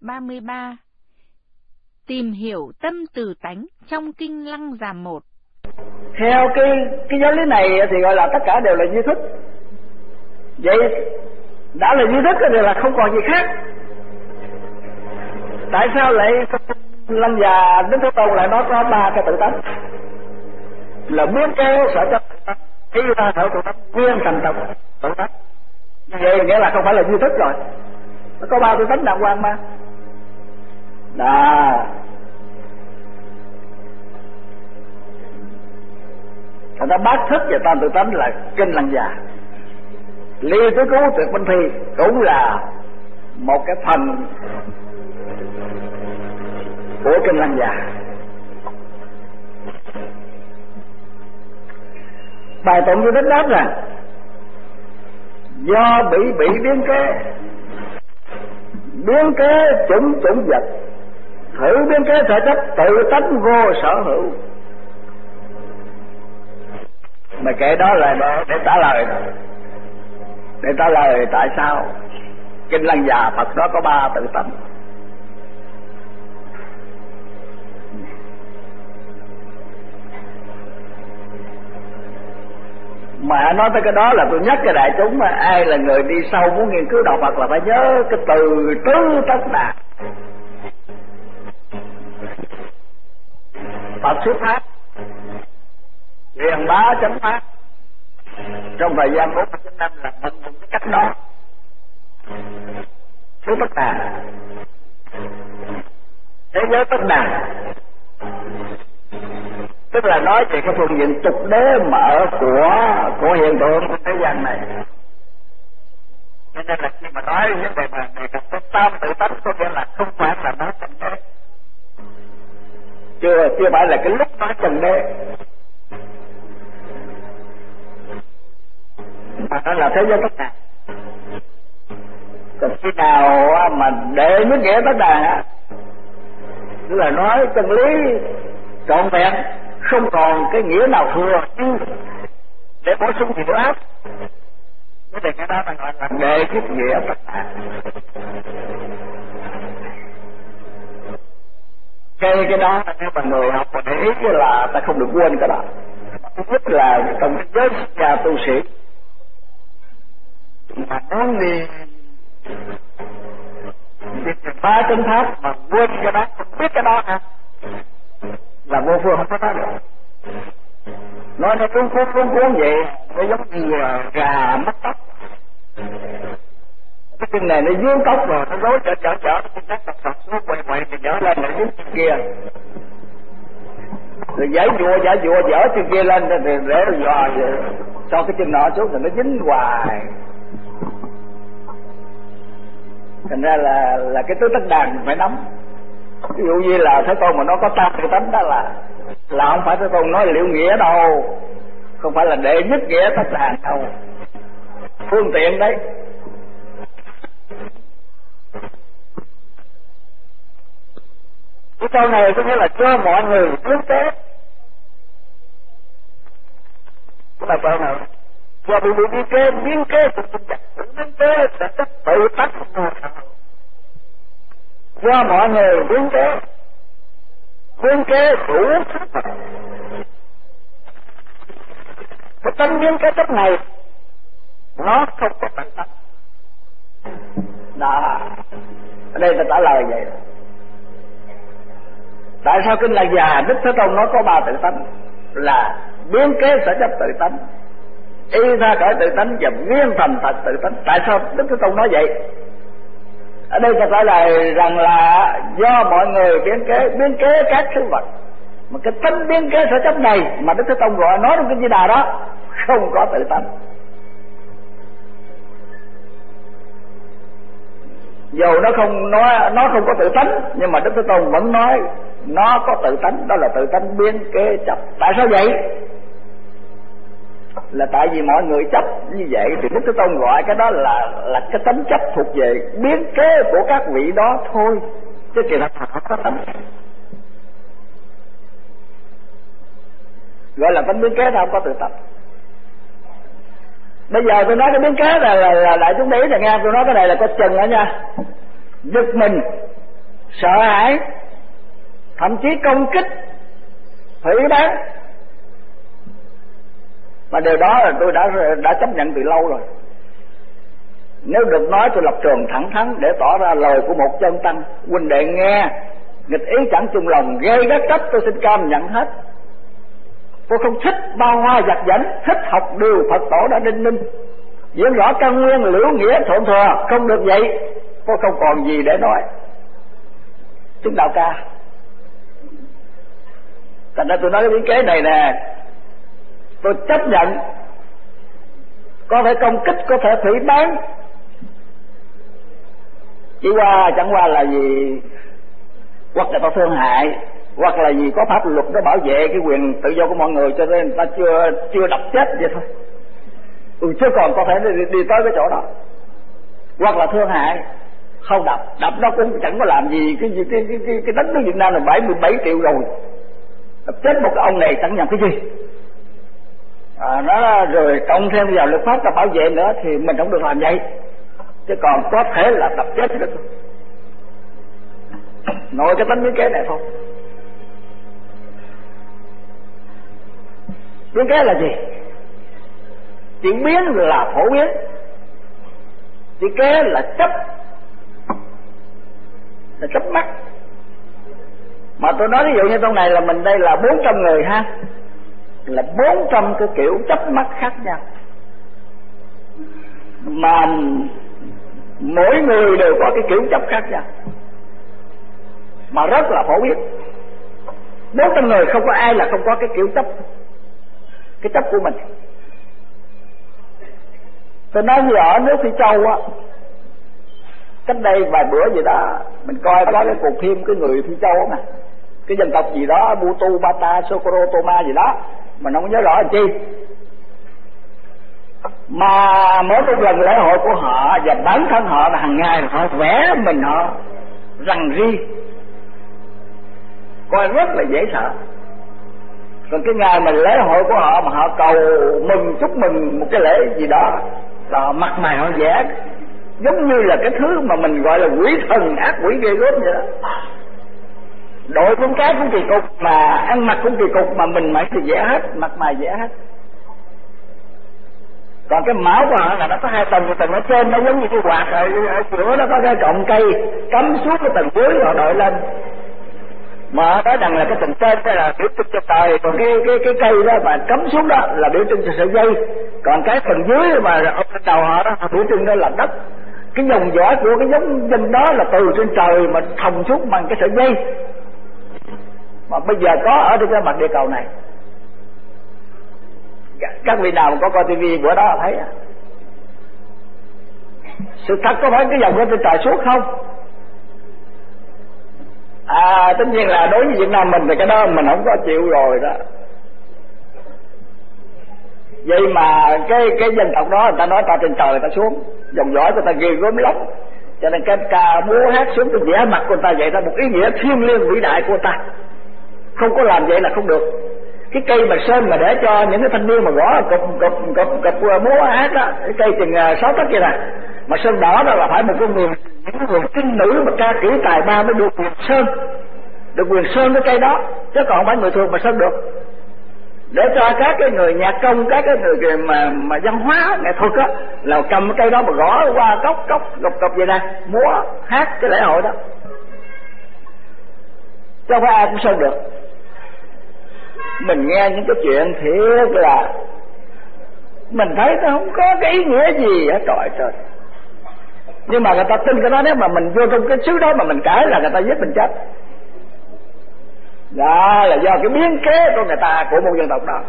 33. Tìm hiểu tâm từ tánh trong Kinh Lăng Già 1. Theo cái giáo lý này thì gọi là tất cả đều là duy thức. Vậy đã là duy thức thì là không còn gì khác. Tại sao lại Lăng Già Đức Thế Tôn lại nói có 3 cái tự tánh? Là biến cái sở chấp tự tánh, ý ra sở tự tánh, nguyên thành tộc tự tánh. Như vậy nghĩa là không phải là duy thức rồi. Nó có 3 tự tánh đàng hoàng mà. Đó. Thành ra bát thức và tam tự tánh là Kinh Lăng Già. Ly tứ cứu tuyệt minh thi cũng là một cái phần của Kinh Lăng Già. Bài tụng như thích đáp rằng do bị biến kế chủng vật, thử biến kế sở chấp tự tánh vô sở hữu. Mà kể đó là để trả lời, để trả lời tại sao Kinh Lăng Già Phật đó có 3 tự tánh. Mà nói tới cái đó là tôi nhắc cho đại chúng, mà ai là người đi sâu muốn nghiên cứu đạo Phật là phải nhớ cái từ tứ tất đà. Phật xuất phát, truyền bá chánh pháp trong thời gian 49 năm là vận dụng cái cách đó. Tứ tất đà, thế giới tất đà, tức là nói về cái phương diện tục đế mở của hiện tượng của thế gian này. Cho nên là khi mà nói vấn đề mà đề cập tới tam tự tánh có nghĩa là không phải là nói trần đế, chưa phải là cái lúc nói trần đế, mà nó là thế giới tất đà. Còn khi nào mà để nhất nghĩa tất đà, tức là nói chân lý trọn vẹn, không còn cái nghĩa nào thừa để bổ sung thì nữa áp. Cái này cái đó là gọi là đệ nhất nghĩa tất đà. Cái đó nếu mà người học mà để ý là ta không được quên cái đó. Thứ nhất là trong cái giới nhà tu sĩ mà nói đi ba chân pháp mà quên cái đó, không biết cái đó hả, là vô phương không có nói được. Nói nó cuốn vậy, nó giống như gà mất tóc. Cái chân này nó vướng tóc rồi, nó rối chở nó chắc thật xuống quay thì nhớ lên nó vướng chân kia, rồi giải dụa dở chân kia lên để dò cho cái chân nọ xuống rồi nó dính hoài. Thành ra là cái tứ tất đàn phải nắm. Ví dụ như là Thế Tôn mà nó có tam tự tánh đó là không phải Thế Tôn nói liệu nghĩa đâu, không phải là đệ nhất nghĩa tất đàn đâu, phương tiện đấy. Cái câu này có nghĩa là cho mọi người hướng tế. Cái là câu nào do bị biến kế biến kế sẽ tất tự tánh do mọi người biến kế đủ cái tánh biến kế tất này nó không có tự tánh. Đó, ở đây ta trả lời vậy. Tại sao Kinh Lăng Già Đức Thế Tôn nói có 3 tự tánh? Là biến kế sở chấp tự tánh, y ra cõi tự tánh và nguyên thành thật tự tánh. Tại sao Đức Thế Tôn nói vậy? Ở đây ta trả lời rằng là do mọi người biến kế các thứ vật, mà cái tánh biến kế sở chấp này mà Đức Thế Tôn gọi nói trong Kinh Di Đà đó không có tự tánh. Dù nó không có tự tánh, nhưng mà Đức Thế Tôn vẫn nói nó có tự tánh, đó là tự tánh biến kế chấp. Tại sao vậy? Là tại vì mọi người chấp như vậy thì Đức Thế Tôn gọi cái đó là cái tánh chấp thuộc về biến kế của các vị đó thôi, chứ kỳ thật không có tánh. Gọi là tánh biến kế đâu có tự tánh. Bây giờ tôi nói cái biến kế là đại chúng để ý là nghe, tôi nói cái này là có chừng đó nha, giật mình. sợ hãi, thậm chí công kích, phỉ báng. Mà điều đó là tôi đã chấp nhận từ lâu rồi. Nếu được nói, tôi lập trường thẳng thắn để tỏ ra lời của một chân tăng. Huynh đệ nghe, nghịch ý chẳng chung lòng, gây gắt trách tôi xin cam nhận hết. Tôi không thích bao hoa giặt giảnh, thích học điều Phật tổ đã đinh ninh, diễn rõ căn nguyên liễu nghĩa thượng thừa. Không được vậy, tôi không còn gì để nói. Chúng đạo ca. Thành ra tôi nói cái biến kế này nè, tôi chấp nhận có thể công kích, có thể phỉ báng, chẳng qua là gì, hoặc là ta thương hại, hoặc là gì có pháp luật để bảo vệ cái quyền tự do của mọi người, cho nên ta chưa đập chết vậy thôi. Chứ còn có thể đi tới cái chỗ đó. Hoặc là thương hại, không đập nó cũng chẳng có làm gì. Cái đất nước Việt Nam là 77 triệu rồi, đập chết một cái ông này chẳng nhầm cái gì. Nó rồi cộng thêm vào luật pháp ta bảo vệ nữa thì mình không được làm vậy. Chứ còn có thể là đập chết được. Nội cái tính biến kế này thôi. Biến kế là gì? Chuyện biến là phổ biến, chuyện kế là chấp mắt. Mà tôi nói ví dụ như trong này là mình đây là 400 người ha, là 400 cái kiểu chấp mắt khác nhau, mà mỗi người đều có cái kiểu chấp khác nhau, mà rất là phổ biến. 400 người không có ai là không có cái kiểu chấp, cái chấp của mình. Tôi nói như ở nước Phi Châu á, cách đây vài bữa gì đó mình coi có cái cuộc phim cái người Phi Châu mà, cái dân tộc gì đó Butu Bata Sokoro Toma gì đó mà nó không nhớ rõ là chi. Mà mỗi một lần lễ hội của họ và bản thân họ là hàng ngày họ vẽ mình, họ rằn ri, coi rất là dễ sợ. Còn cái ngày mà lễ hội của họ mà họ cầu mừng, chúc mừng một cái lễ gì đó là mặt mày họ vẽ giống như là cái thứ mà mình gọi là quỷ thần ác quỷ ghê gớm vậy đó. Đội con cá cũng kỳ cục, mà ăn mặc cũng kỳ cục, mà mình mày thì vẽ hết, mặt mày vẽ hết. Còn cái mão của họ là nó có 2 tầng, cái tầng ở trên nó giống như cái quạt, ở giữa nó có cái cọng cây cắm xuống cái tầng dưới họ đội lên. Mà nói rằng là cái tầng trên đó là biểu trưng cho trời, còn cái cây đó mà cắm xuống đó là biểu trưng cho sợi dây, còn cái phần dưới mà ở đầu họ đó biểu trưng đó là đất. Cái dòng dõi của cái giống dân đó là từ trên trời mà thòng xuống bằng cái sợi dây, mà bây giờ có ở trên cái mặt địa cầu này. Các vị nào mà có coi tivi bữa đó thấy à? Sự thật có phải cái dòng đó trên trời xuống không? Tất nhiên là đối với Việt Nam mình thì cái đó mình không có chịu rồi đó. Vậy mà cái dân tộc đó người ta nói ta trên trời người ta xuống, dòng dõi của ta ghê gớm lắm. Cho nên cái ca múa hát xuống cái vẻ mặt của ta vậy ra một ý nghĩa thiêng liêng vĩ đại của ta. Không có làm vậy là không được. Cái cây mà sơn mà để cho những cái thanh niên mà gõ cục múa hát đó, cái cây chừng 6 tấc vậy nè, mà sơn đỏ đó là phải một cái người, những người trinh nữ mà ca kỹ tài ba mới được quyền sơn, được quyền sơn cái cây đó, chứ còn không phải người thường mà sơn được. Để cho các cái người nhạc công, các cái người mà văn hóa nghệ thuật á, là cầm cái cây đó mà gõ qua cốc vậy nè, múa hát cái lễ hội đó, chứ không phải ai cũng sơn được. Mình nghe những cái chuyện thiệt là mình thấy nó không có cái ý nghĩa gì hết, trời. Nhưng mà người ta tin cái đó, nếu mà mình vô trong cái xứ đó mà mình cãi là người ta giết mình chết. Đó là do cái biến kế của người ta, của một dân tộc đó.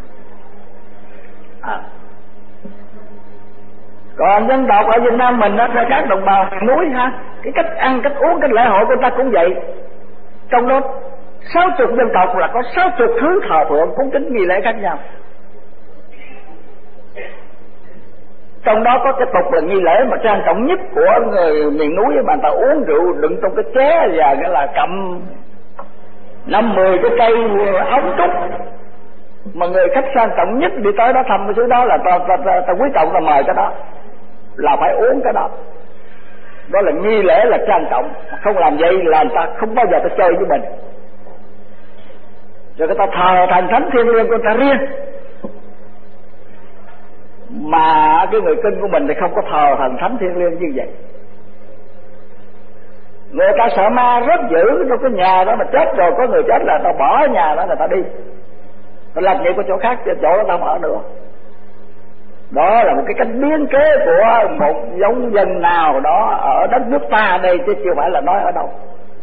Còn dân tộc ở Việt Nam mình đó, theo các đồng bào miền núi ha, cái cách ăn, cách uống, cách lễ hội của ta cũng vậy. Trong đó 60 dân tộc là có 60 thứ thờ phượng cúng kính nghi lễ khác nhau. Trong đó có cái tục là nghi lễ mà trang trọng nhất của người miền núi, mà người ta uống rượu đựng trong cái ché và cái là cầm 5-10 cái cây ống trúc. Mà người khách sang trọng nhất đi tới đó thăm cái thứ đó là ta quý trọng, ta mời cái đó là phải uống cái đó. đó là nghi lễ, là trang trọng. Không làm vậy là người ta không bao giờ ta chơi với mình. Rồi người ta thờ thần thánh thiêng liêng của người ta riêng, mà cái người kinh của mình thì không có thờ thần thánh thiêng liêng như vậy. Người ta sợ ma rất dữ, trong cái nhà đó mà chết rồi, có người chết là ta bỏ nhà đó, người ta đi, ta lập nghiệp của chỗ khác, chỗ đó ta không ở nữa. Đó là một cái cách biến kế của một giống dân nào đó ở đất nước ta đây, chứ chưa phải là nói ở đâu.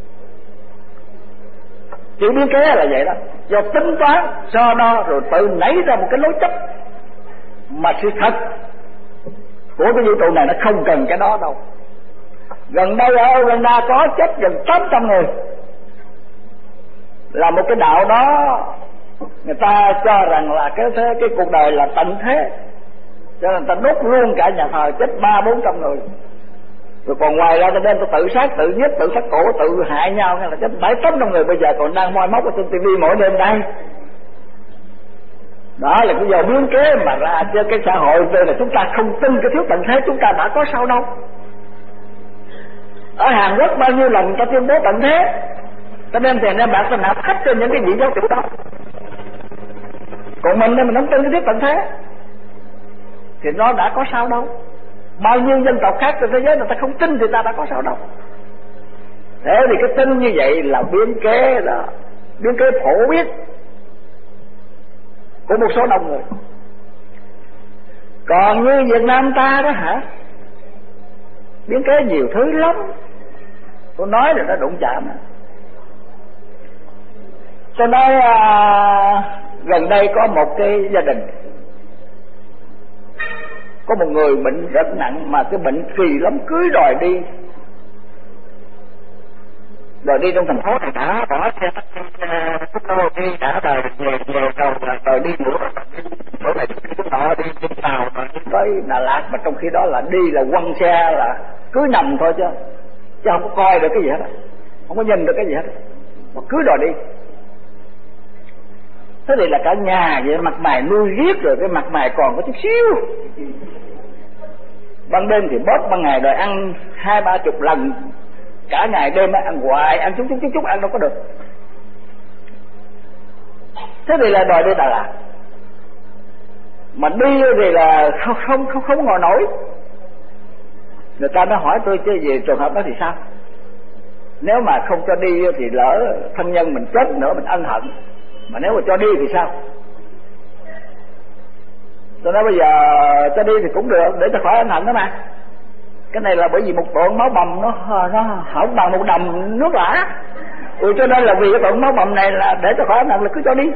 Chữ biến kế là vậy đó, do tính toán so đo rồi tự nảy ra một cái lối chấp, mà sự thật của cái vũ trụ này nó không cần cái đó đâu. Gần đây ở Uganda có chết gần 800 người, là một cái đạo đó người ta cho rằng là cái cuộc đời là tận thế, cho nên ta đốt luôn cả nhà thờ, chết 300-400 người. Rồi còn ngoài ra ta đem ta tự sát, tự giết, tự sát cổ, tự hại nhau, là chết 700-800 người bây giờ còn đang moi móc ở trên TV mỗi đêm đây. Đó là cái giờ biến kế mà ra cho cái xã hội đây, là chúng ta không tin cái thiếu tận thế, chúng ta đã có sao đâu. Ở Hàn Quốc bao nhiêu lần ta tuyên bố tận thế, ta đem tiền đem bạc ta nạp hết trên những cái vị giáo chủ đó. Còn mình đây mình không tin cái thiếu tận thế thì nó đã có sao đâu. Bao nhiêu dân tộc khác trên thế giới người ta không tin thì ta đã có sao đâu. Thế thì cái tin như vậy là biến kế, là biến kế phổ biến của một số đông người. Còn như Việt Nam ta đó hả, biến kế nhiều thứ lắm. Tôi nói rồi nó đụng chạm. Tôi nói gần đây có một cái gia đình, có một người bệnh rất nặng, mà cái bệnh kỳ lắm, cưới đòi đi trong thành phố này, đã bỏ xe phút đô đi, đã đòi về đầu đòi đi nữa, bữa này chúng họ đi trên tàu mà tới Đà Lạt, mà trong khi đó là đi là quăng xe, là cứ nằm thôi chứ không có coi được cái gì hết, không có nhìn được cái gì hết, mà cứ đòi đi. Thế thì là cả nhà vậy, mặt mày nuôi riết rồi, cái mặt mày còn có chút xíu. Ban đêm thì bóp, ban ngày rồi ăn 20-30 lần, cả ngày đêm ăn hoài, ăn chút ăn đâu có được. Thế thì là đòi đi Đà Lạt, mà đi thì là không ngồi nổi. Người ta mới hỏi tôi chứ về trường hợp đó thì sao? Nếu mà không cho đi thì lỡ thân nhân mình chết nữa mình ân hận, mà nếu mà cho đi thì sao? Tôi nói bây giờ cho đi thì cũng được, để cho khỏi ân hận đó mà. Cái này là bởi vì một tượng máu bầm nó không bằng một đầm nước lã, cho nên là vì cái tượng máu bầm này là để cho khỏi ân hận là cứ cho đi.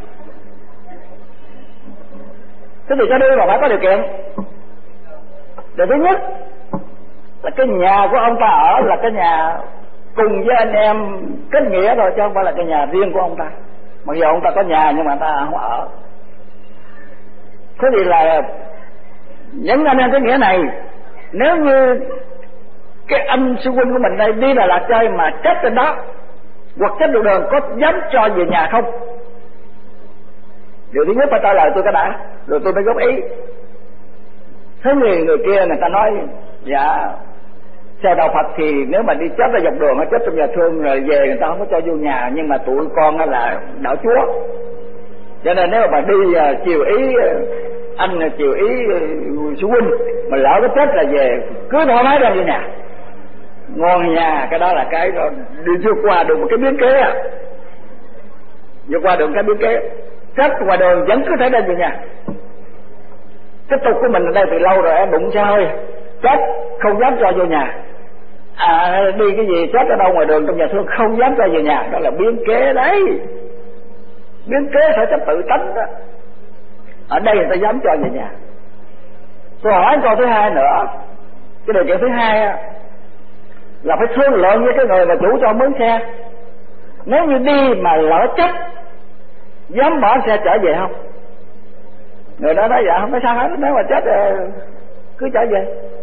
Thế thì cho đi mà phải có điều kiện. Điều thứ nhất là cái nhà của ông ta ở là cái nhà cùng với anh em kết nghĩa rồi, chứ không phải là cái nhà riêng của ông ta. Mặc dù ông ta có nhà nhưng mà ông ta không ở. Thế thì là những anh em kết nghĩa này, nếu như cái anh sư huynh của mình đây đi Đà Lạt chơi mà chết trên đó hoặc chết đường đường, có dám cho về nhà không? Điều thứ nhất phải trả lời tôi cái đã, rồi tôi mới góp ý. Thế người kia người ta nói dạ theo đạo Phật thì nếu mà đi chết ra dọc đường, chết trong nhà thương rồi về người ta không có cho vô nhà, nhưng mà tụi con là đạo Chúa, cho nên nếu mà đi chiều ý anh, chiều ý sư huynh, mà lỡ có chết là về cứ thoải mái ra vô nhà, ngon nhà. Cái đó là cái đó, đi vượt qua được một cái biến kế, vượt qua được cái biến kế. Chết ngoài đường vẫn cứ thể đem về nhà. Cái tục của mình ở đây từ lâu rồi, đụng xe hơi chết không dám cho vô nhà, đi cái gì chết ở đâu ngoài đường trong nhà thương không dám cho về nhà, đó là biến kế đấy. Biến kế phải chấp tự tánh đó. Ở đây người ta dám cho về nhà. Tôi hỏi câu thứ hai nữa, cái điều kiện thứ hai là phải thương lượng với cái người mà chủ cho mướn xe. Nếu như đi mà lỡ chết, dám bỏ xe trở về không? Người đó nói dạ không có sao hết, nếu mà chết cứ trở về.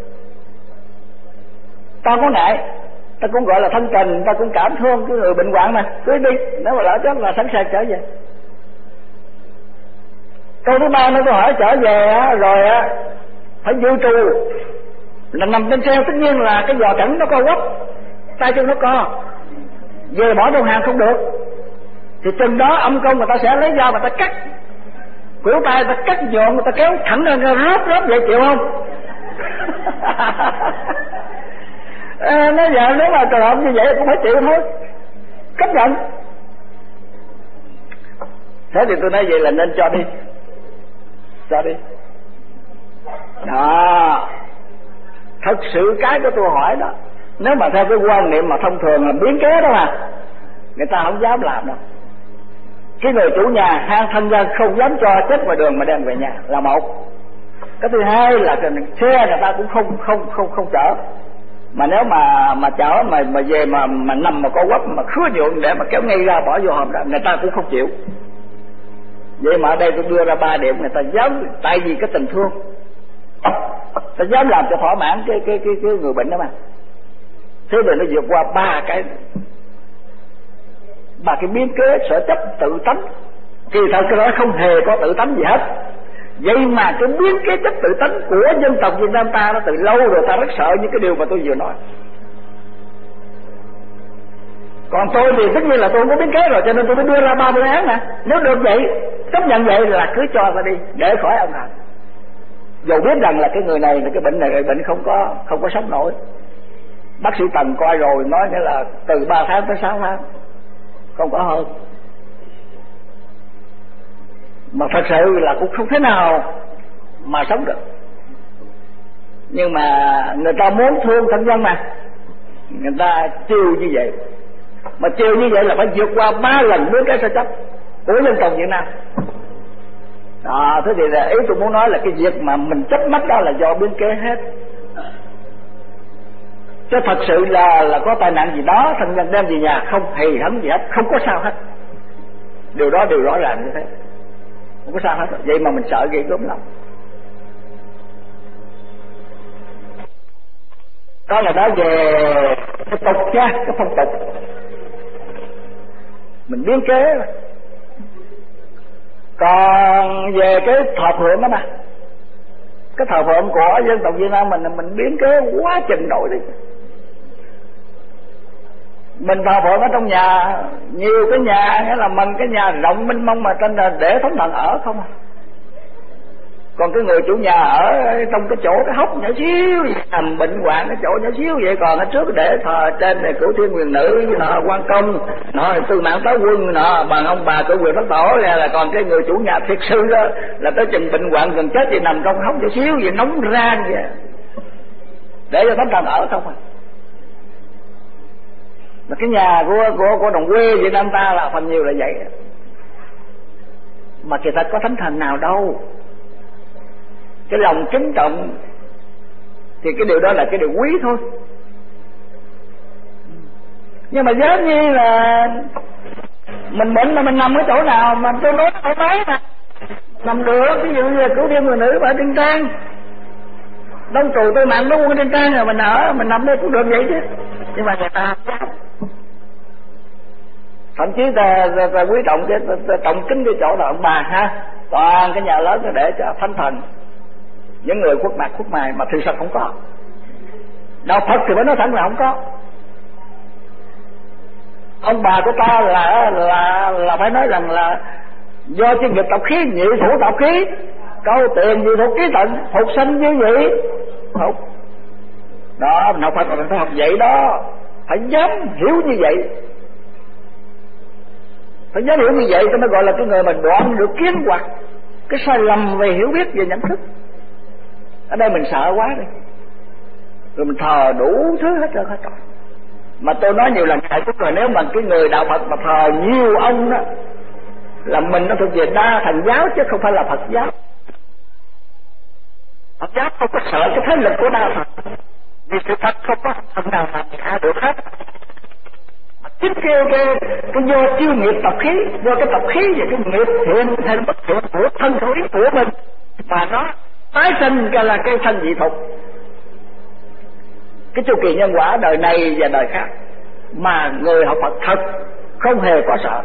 Ta có ngại, ta cũng gọi là thân tình, ta cũng cảm thương cái người bệnh hoạn mà, cứ đi, nếu mà lỡ chết là sẵn sàng trở về. Câu thứ ba nó có hỏi trở về rồi phải dự trù Là nằm trên xe tất nhiên là cái giò cẳng nó co quắp, tay chân nó co, về bỏ trong hàng không được, thì chừng đó ông công người ta sẽ lấy dao mà ta cắt khuỷu tay, ta cắt nhọn, người ta kéo thẳng lên rớp vậy, chịu không? Nói giờ nếu mà trường hợp như vậy cũng phải chịu thôi, chấp nhận. Thế thì tôi nói vậy là nên cho đi đó. Thật sự cái của tôi hỏi đó, nếu mà theo cái quan niệm mà thông thường là biến kế đó mà, người ta không dám làm đâu. Cái người chủ nhà hang thân dân không dám cho chết ngoài đường mà đem về nhà là một. Cái thứ hai là xe người ta cũng không chở. Mà nếu mà chở mà về mà nằm mà co quắp mà khứa nhượng để mà kéo ngay ra bỏ vô hòm đó, người ta cũng không chịu. Vậy mà ở đây tôi đưa ra 3 điểm người ta dám, tại vì cái tình thương, ta dám làm cho thỏa mãn cái người bệnh đó mà. Thế rồi nó vượt qua ba cái biến kế sở chấp tự tánh. Kỳ thật cái đó không hề có tự tánh gì hết. Vậy mà cái biến kế chấp tự tánh của dân tộc Việt Nam ta nó từ lâu rồi, ta rất sợ những cái điều mà tôi vừa nói. Còn tôi thì tất nhiên là tôi không có biến kế rồi, cho nên tôi mới đưa ra 3 phương án nè. Nếu được vậy, chấp nhận vậy là cứ cho ta đi để khỏi ông nào. Dù biết rằng là cái người này là cái bệnh này, bệnh không có sống nổi. Bác sĩ Tần coi rồi nói nghĩa là từ 3 tháng tới 6 tháng, không có hơn. Mà thật sự là cũng không thế nào mà sống được. Nhưng mà người ta muốn thương thân nhân mà, người ta chiều như vậy. Mà chiều như vậy là phải vượt qua 3 lần biến cái sơ chấp của dân tộc Việt Nam. Thế thì là ý tôi muốn nói là cái việc mà mình chấp mắt đó là do biến kế hết. Chứ thật sự là có tai nạn gì đó, thân nhân đem về nhà không hề hấn gì hết, không có sao hết. Điều đó đều rõ ràng như thế, không có sao hết. Vậy mà mình sợ ghê gớm lắm. Đó là nói về cái tục nha, cái phong tục mình biến kế. Còn về cái thờ phượng đó mà, cái thờ phượng của dân tộc Việt Nam mình biến kế quá chừng nổi đi. Mình thờ phượng ở trong nhà, nhiều cái nhà, nghĩa là mình cái nhà rộng mênh mông mà trên là để thánh thần ở không à. Còn cái người chủ nhà ở trong cái chỗ cái hốc nhỏ xíu, nằm bệnh hoạn cái chỗ nhỏ xíu vậy. Còn ở trước để thờ trên này Cửu Thiên Quyền Nữ, nọ Quan Công, nọ Tư Mạng Tá Quân, nọ bằng ông bà Cửu Quyền Thất Tổ. Là còn cái người chủ nhà thiệt sự đó là tới chừng bệnh hoạn gần chết thì nằm trong hốc nhỏ xíu vậy, nóng rang vậy, để cho thánh thần ở không à. Mà cái nhà của đồng quê Việt Nam ta là phần nhiều là vậy. Mà kỳ thật có thánh thần nào đâu. Cái lòng kính trọng thì cái điều đó là cái điều quý thôi. Nhưng mà giống như là mình bệnh mà mình nằm ở chỗ nào mà tôi nói thoải mái mà nằm được. Ví dụ như là Cửu Thiên Người Nữ ở Trinh Trang, Đông Trù Tư Mạng Tá Quân ở Trinh Trang, rồi mình ở mình nằm đây cũng được vậy chứ. Nhưng mà người ta thậm chí ta quý trọng cái trọng kính cái chỗ là ông bà ha, toàn cái nhà lớn để cho thánh thần, những người khuất mặt khuất mày mà thực sự không có. Đạo Phật thì phải nói thẳng là không có. Ông bà của ta là phải nói rằng là do cái nghiệp tập khí, nhị thủ tập khí, câu tiền gì thuộc ký tận, phục sinh như vậy không đó. Mình học Phật mình phải học vậy đó, phải dám hiểu như vậy, phải dám hiểu như vậy cho nó gọi là cái người mà đoạn được kiến hoặc cái sai lầm về hiểu biết về nhận thức. Ở đây mình sợ quá đi, rồi mình thờ đủ thứ hết trơn hết trọi. Mà tôi nói nhiều lần thầy cũng rồi, nếu mà cái người đạo Phật mà thờ nhiều ông đó là mình nó thuộc về đa thần giáo chứ không phải là Phật giáo. Phật giáo không có sợ cái thế lực của đa thần, vì sự thật không có thần nào làm cả được hết. Chính cái do chiêu nghiệp tập khí, do cái tập khí và cái nghiệp thiện hay bất thiện của thân khẩu ý của mình mà nó tái sinh ra là cái thân dị thục, cái chu kỳ nhân quả đời này và đời khác mà người học Phật thật không hề có sợ.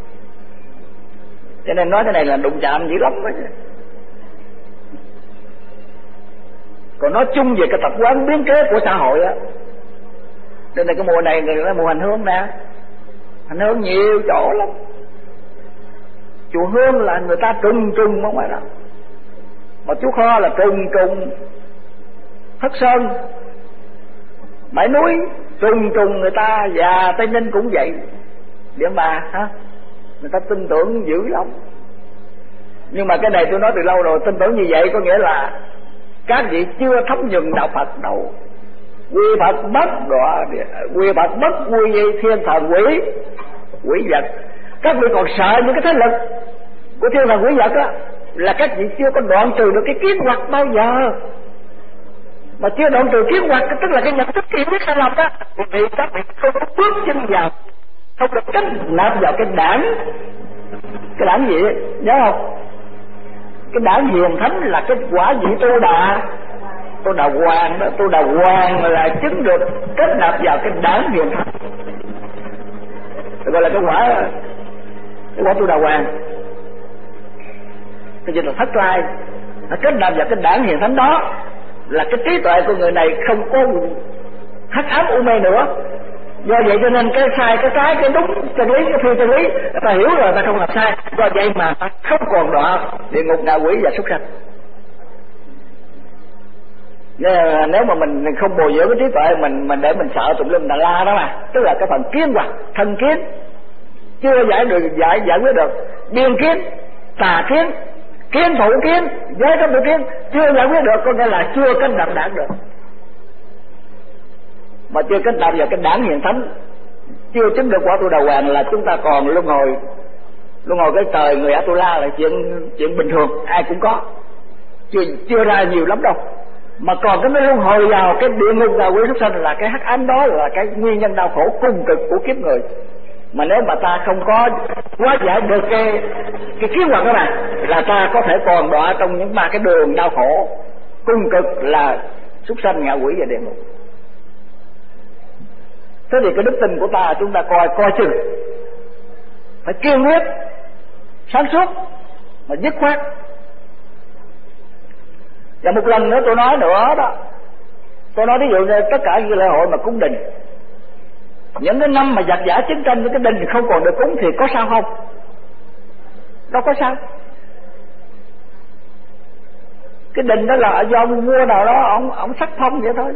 Cho nên nói cái này là đụng chạm dữ lắm đó chứ. Còn nói chung về cái tập quán biến kế của xã hội á, nên là cái mùa này là mùa hành hương nè. Hành hương nhiều chỗ lắm. Chùa Hương là người ta trùng ở ngoài đó, mà Chú Kho là trùng Thất Sơn, Bãi Núi trùng người ta, và Tây Ninh cũng vậy. Điện Bà hả, người ta tin tưởng dữ lắm. Nhưng mà cái này tôi nói từ lâu rồi, tin tưởng như vậy có nghĩa là các vị chưa thấm nhuần đạo Phật đâu. Quy Phật bất đọa, quy Phật bất quy thiên thần quỷ vật. Các vị còn sợ những cái thế lực của thiên thần quỷ vật á, là các vị chưa có đoạn trừ được cái kiến hoặc bao giờ. Mà chưa đoạn trừ kiến hoặc tức là cái nhận thức hiểu biết sai lầm đó, vì các vị không có bước chân vào, không được kết nạp vào cái đảng gì ấy, nhớ không? Cái đảng hiền thánh là cái quả vị Tô Đà Hoàng đó. Tô Đà Hoàng là chứng được kết nạp vào cái đảng hiền thánh, gọi là cái quả Tô Đà Hoàng. Cái gì là thất trai kết nạp vào cái đảng hiền thánh đó, là cái trí tuệ của người này không có hắc ám u mê nữa. Do vậy cho nên cái sai cái trái, cái đúng chân lý, cái phi chân lý ta hiểu rồi, ta không làm sai. Do vậy mà ta không còn đọa địa ngục, ngạ quỷ và súc sanh. Nếu mà mình không bồi dưỡng cái trí tuệ mình để mình sợ tùm lum tà la đó mà, tức là cái phần kiến hoặc thân kiến chưa giải quyết được, biên kiến, tà kiến, kiến thủ kiến, giới cấp thủ kiến chưa giải quyết được, có nghĩa là chưa kết nạp đảng được. Mà chưa kết nạp vào cái đảng hiền thánh, chưa chứng được quả Tu Đà Hoàng là chúng ta còn luân hồi cái trời người Atula là chuyện bình thường, ai cũng có, chưa ra nhiều lắm đâu. Mà còn cái luân hồi vào cái địa ngục và quỷ súc sanh là cái hắc ám, đó là cái nguyên nhân đau khổ cùng cực của kiếp người. Mà nếu mà ta không có hóa giải được cái kiến hoặc đó này, là ta có thể còn đọa trong những ba cái đường đau khổ cùng cực là súc sanh, ngạ quỷ và địa ngục. Thế thì cái đức tin của ta chúng ta coi chừng, phải kiên quyết, sáng suốt mà dứt khoát. Và một lần nữa tôi nói nữa đó, tôi nói ví dụ như tất cả những lễ hội mà cúng đình, những cái năm mà giặc giã chiến tranh, cái đình không còn được cúng thì có sao không? Đâu có sao. Cái đình đó là do mua nào đó ông sắc phong vậy thôi,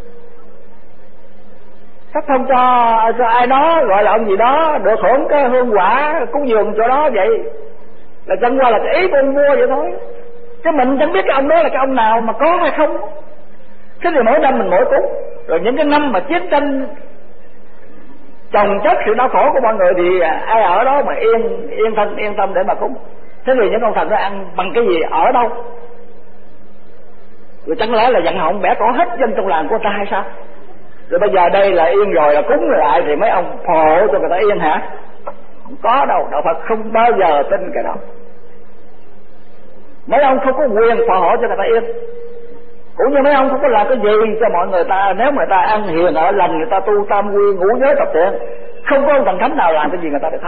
sắc phong cho ai đó, gọi là ông gì đó được hưởng cái hương quả cúng dường chỗ đó, vậy là chẳng qua là cái ý của ông mua vậy thôi, chứ mình chẳng biết cái ông đó là cái ông nào mà có hay không. Thế thì mỗi năm mình mỗi cúng. Rồi những cái năm mà chiến tranh chồng chất sự đau khổ của mọi người thì ai ở đó mà yên tâm để mà cúng. Thế thì những con thần nó ăn bằng cái gì, ở đâu? Rồi chẳng lẽ là dặn họng bẻ cổ hết dân trong làng của ta hay sao? Rồi bây giờ đây là yên rồi, là cúng lại thì mấy ông phò hộ cho người ta yên hả? Không có đâu, đạo Phật không bao giờ tin cái đó. Mấy ông không có quyền phò hộ cho người ta yên, cũng như mấy ông không có làm cái gì cho mọi người ta. Nếu người ta ăn hiền ở lành, người ta tu tam quy ngũ giới tập thiện, không có ông thần thánh nào làm cái gì người ta được hết.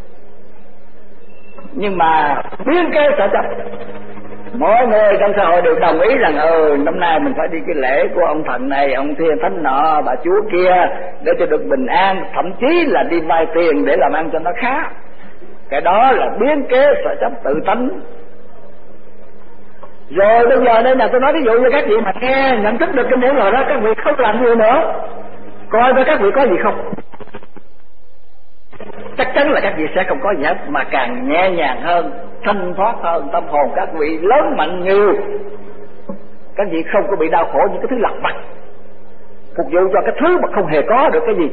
Nhưng mà biến kế sở chấp, mọi người trong xã hội đều đồng ý rằng năm nay mình phải đi cái lễ của ông thần này, ông thiên thánh nọ, bà chúa kia, để cho được bình an, thậm chí là đi vay tiền để làm ăn cho nó khá. Cái đó là biến kế sở chấp tự tánh. Rồi bây giờ đây là tôi nói ví dụ như các vị mà nghe nhận thức được cái điểm rồi đó, các vị không làm gì nữa, coi với các vị có gì không. Chắc chắn là các vị sẽ không có gì hết, mà càng nhẹ nhàng hơn, thanh thoát hơn, tâm hồn các vị lớn mạnh nhiều. Các vị không có bị đau khổ những cái thứ lặt vặt, phục vụ cho cái thứ mà không hề có được cái gì.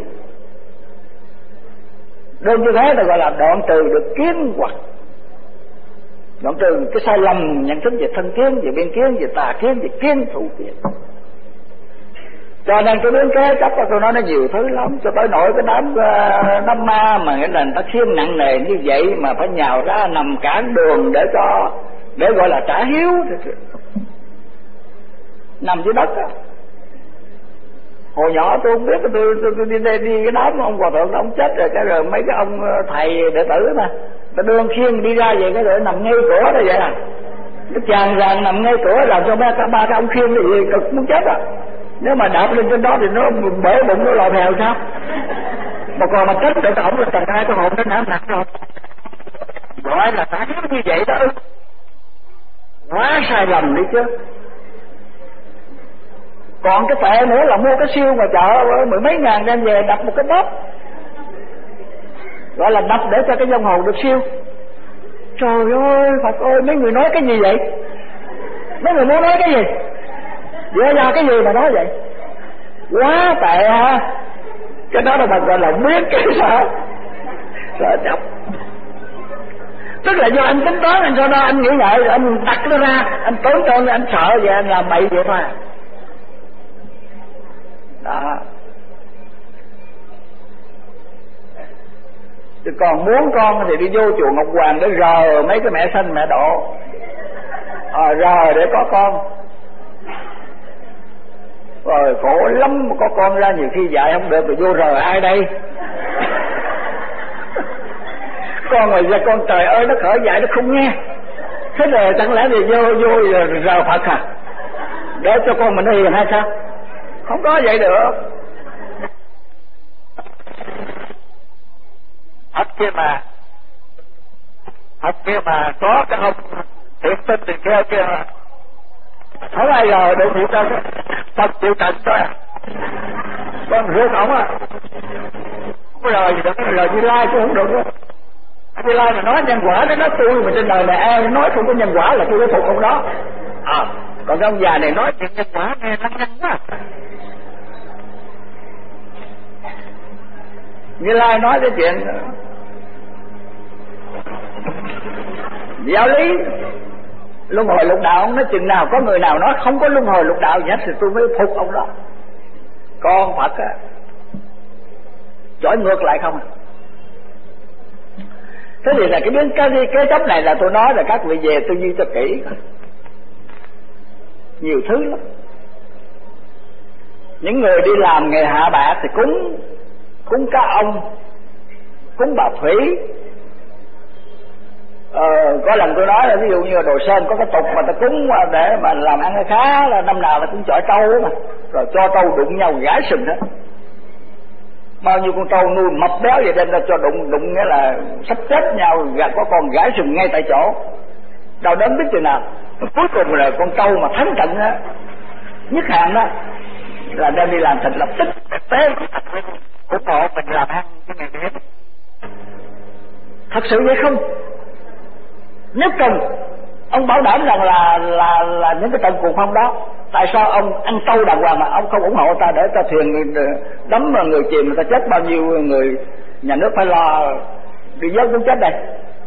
Đơn như thế là gọi là đoạn trừ được kiến hoặc, đoạn trừ cái sai lầm nhận thức về thân kiến, về biên kiến, về tà kiến, về kiến thủ kiến. Cho nên tôi biến kế chấp tôi nói nó nhiều thứ lắm, cho tới nỗi cái đám ma mà nghĩa là người ta khiêng nặng nề như vậy mà phải nhào ra nằm cản đường để gọi là trả hiếu, nằm dưới đất á. Hồi nhỏ tôi không biết, tôi đi cái đám ông hòa thượng ông chết rồi, cái rồi mấy cái ông thầy đệ tử mà ta đương khiêng đi ra vậy, cái rồi nằm ngay cửa đó vậy à. Cái chàng vàng nằm ngay cửa làm cho ba cái ông khiêng cái gì cực muốn chết à. Nếu mà đạp lên trên đó thì nó bể bụng nó lòi theo sao? Mà còn mà chết được ổng là tầng 2 cái hồn nó nặng rồi. Gọi là phản như vậy đó. Quá sai lầm đi chứ. Còn cái tệ nữa là mua cái siêu ngoài chợ mười mấy ngàn đem về đập một cái bóp, gọi là đập để cho cái vong hồn được siêu. Trời ơi Phật ơi, mấy người nói cái gì vậy? Mấy người muốn nói cái gì? Dựa ra cái gì mà nói vậy? Quá tệ ha. Cái đó là mình gọi là biết cái sợ chấp. Tức là do anh tính toán, anh sau đó anh nghĩ ngợi, anh đặt nó ra, anh tốn con, anh sợ vậy, anh làm bậy vậy thôi. Đó. Chứ còn muốn con thì đi vô chùa Ngọc Hoàng để rờ mấy cái mẹ sanh mẹ độ, rờ để có con. Rồi khổ lắm, có con ra nhiều khi dạy không được rồi vô rờ ai đây? Con ngoài ra con trời ơi nó khởi dạy nó không nghe. Thế rồi chẳng lẽ thì vô rờ Phật à? Để cho con mình hiền hay sao? Không có vậy được. Hết kia mà có cái ông thiện tinh thì kêu kia không ai giờ được thiện tinh Phật chịu trận thôi. Con rước ổng á, không có lời gì được, cái lời Như Lai chứ không được đó. Như Lai mà nói nhân quả nó tôi mà trên đời này ai nói không có nhân quả là tôi có thuộc ông đó. Còn cái ông già này nói chuyện nhân quả nghe lăng nhăng quá. Như Lai nói cái chuyện giáo lý luân hồi lục đạo, nói chừng nào có người nào nói không có luân hồi lục đạo gì hết thì tôi mới phục ông đó. Con Phật á chổi ngược lại không à. Thế thì là cái chấp này là tôi nói là các vị về tư duy cho kỹ, nhiều thứ lắm. Những người đi làm nghề hạ bạc thì cúng cá ông, cúng bà Thủy. Có lần tôi nói là ví dụ như là Đồ Sơn có cái tục mà ta cúng để mà làm ăn khá là năm nào là cũng chọi trâu mà, rồi cho trâu đụng nhau gãi sừng hết. Bao nhiêu con trâu nuôi mập béo vậy đem ra cho đụng nghĩa là sắp chết nhau, có con gãi sừng ngay tại chỗ. Đau đớn biết chừng nào. Cuối cùng là con trâu mà thắng trận á, nhất hạn đó là đem đi làm thịt lập tức tế của họ mình làm ăn cái ngày đấy. Thật sự vậy không? Nếu cần ông bảo đảm rằng là những cái trận cuồng phong đó, tại sao ông ăn trâu đàng hoàng mà ông không ủng hộ ta để cho thuyền đắm mà người chìm, người ta chết bao nhiêu người, nhà nước phải lo đi vớt cũng chết đây.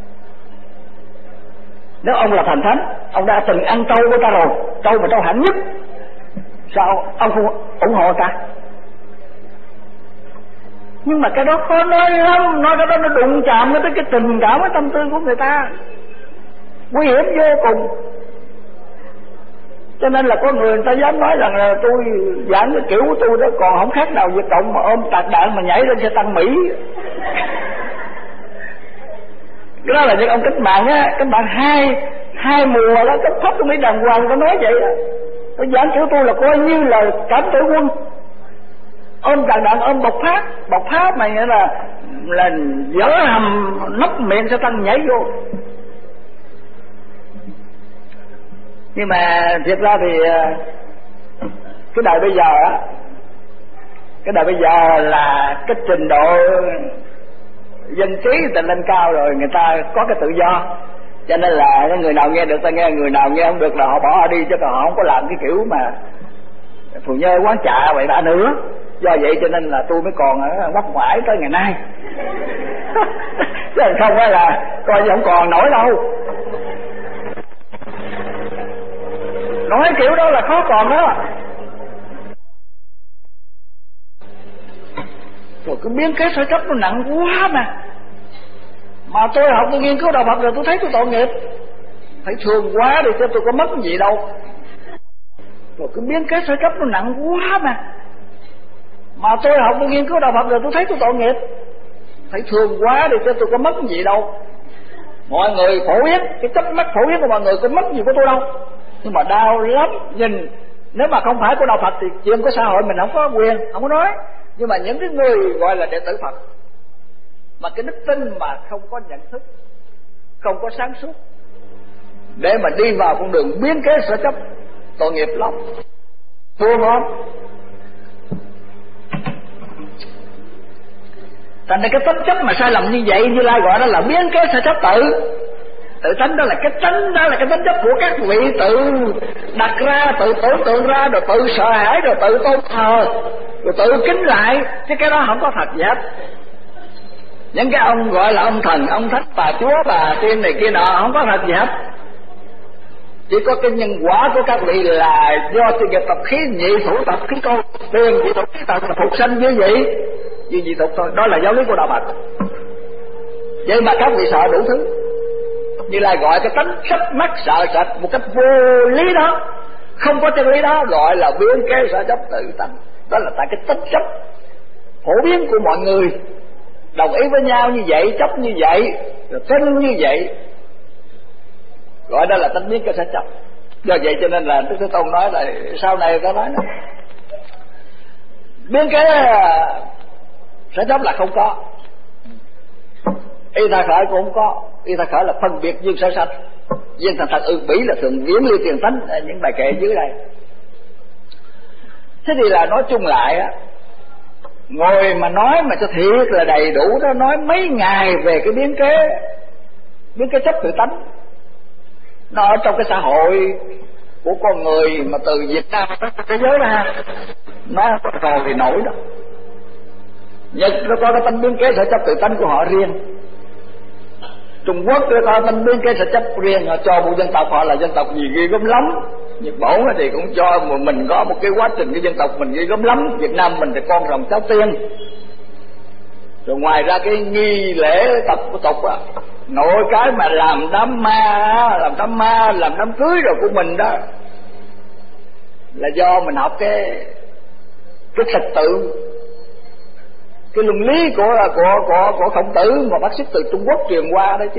Nếu ông là thần thánh, ông đã từng ăn trâu của ta rồi, trâu mà trâu hạnh nhất, sao ông không ủng hộ ta? Nhưng mà cái đó khó nói lắm, nói cái đó nó đụng chạm tới cái tình cảm, cái tâm tư của người ta, nguy hiểm vô cùng. Cho nên là có người ta dám nói rằng là tôi giảng cái kiểu của tôi đó còn không khác nào Việt Cộng mà ôm tạc đạn mà nhảy lên xe tăng Mỹ. Cái đó là những ông cách mạng á, cách mạng hai mùa đó, cách pháp tôi mới đàng hoàng có nói vậy đó. Tôi giảng kiểu tôi là coi như là cảm tử quân, ôm tạc đạn, ôm bọc pháp mà nghĩa là dở hầm nắp miệng xe tăng nhảy vô. Nhưng mà thiệt ra thì cái đời bây giờ á, cái đời bây giờ là cái trình độ dân trí người ta lên cao rồi, người ta có cái tự do, cho nên là người nào nghe được ta nghe, người nào nghe không được là họ bỏ họ đi, chứ còn họ không có làm cái kiểu mà phù nhơ quán trà vậy đã nữa. Do vậy cho nên là tôi mới còn ở ngoắc ngoải tới ngày nay. Chứ không phải là coi như không còn nổi đâu. Nói kiểu đó là khó còn đó. Rồi cái biến cái sợi cấp nó nặng quá mà tôi học tôi nghiên cứu đạo Phật rồi tôi thấy tôi tội nghiệp, phải thương quá đi chứ tôi có mất cái gì đâu. Rồi cái biến cái sợi cấp nó nặng quá mà tôi học tôi nghiên cứu đạo Phật rồi tôi thấy tôi tội nghiệp, phải thương quá đi chứ tôi có mất cái gì đâu. Mọi người phổ biến, cái chấp mắt phổ biến của mọi người cũng mất gì của tôi đâu, nhưng mà đau lắm. Nhìn nếu mà không phải của đạo Phật thì chuyện của xã hội mình không có quyền, không có nói. Nhưng mà những cái người gọi là đệ tử Phật mà cái đức tin mà không có nhận thức, không có sáng suốt để mà đi vào con đường biến kế sở chấp, tội nghiệp lắm, thua không? Thành ra cái tính chấp mà sai lầm như vậy, Như Lai gọi đó là biến kế sở chấp tự. Tự tánh đó là cái tánh, đó là cái tính chấp của các vị tự đặt ra, tự tưởng tượng ra, rồi tự sợ hãi, rồi tự tôn thờ, rồi tự kính lại, chứ cái đó không có thật gì hết. Những cái ông gọi là ông thần, ông thánh, bà chúa, bà tiên này kia nọ không có thật gì hết. Chỉ có cái nhân quả của các vị là do sự nghiệp tập khí nhị thủ tập khí câu tiền nhị thủ khí tập phục sinh như vậy, như vậy tục thôi. Đó là giáo lý của đạo Phật. Vậy mà các vị sợ đủ thứ. Như là gọi cái tánh chấp mắt sợ sệt một cách vô lý đó, không có chân lý đó, gọi là biến kế sở chấp tự tánh. Đó là tại cái tính chấp phổ biến của mọi người đồng ý với nhau như vậy, chấp như vậy, rồi tin như vậy, gọi đó là tánh biến kế sở chấp. Do vậy cho nên là Đức Thế Tôn nói là sau này có nói nữa, biến kế sở chấp là không có, y tha khởi cũng không có. Y tha khởi là phân biệt duyên sở sanh, duyên thành thật ư bỉ là thường viễn ly tiền tánh, những bài kệ dưới đây. Thế thì là nói chung lại á, ngồi mà nói mà cho thiệt là đầy đủ đó, nói mấy ngày về cái biến kế chấp tự tánh. Nó ở trong cái xã hội của con người mà từ Việt Nam tới thế giới ra, nó rồi thì nổi đó. Nhật nó có cái tánh biến kế sở chấp tự tánh của họ riêng, Trung Quốc nó có tánh biến kế sở chấp riêng, họ cho một dân tộc họ là dân tộc gì ghê gớm lắm. Nhật Bản thì cũng cho mình có một cái quá trình cái dân tộc mình ghê gớm lắm. Việt Nam mình thì con rồng cháu tiên. Rồi ngoài ra cái nghi lễ tập của tục á, nội cái mà làm đám ma, làm đám cưới rồi của mình đó, là do mình học cái trật tự, cái luận lý của Khổng Tử mà bác sĩ từ Trung Quốc truyền qua đó chứ.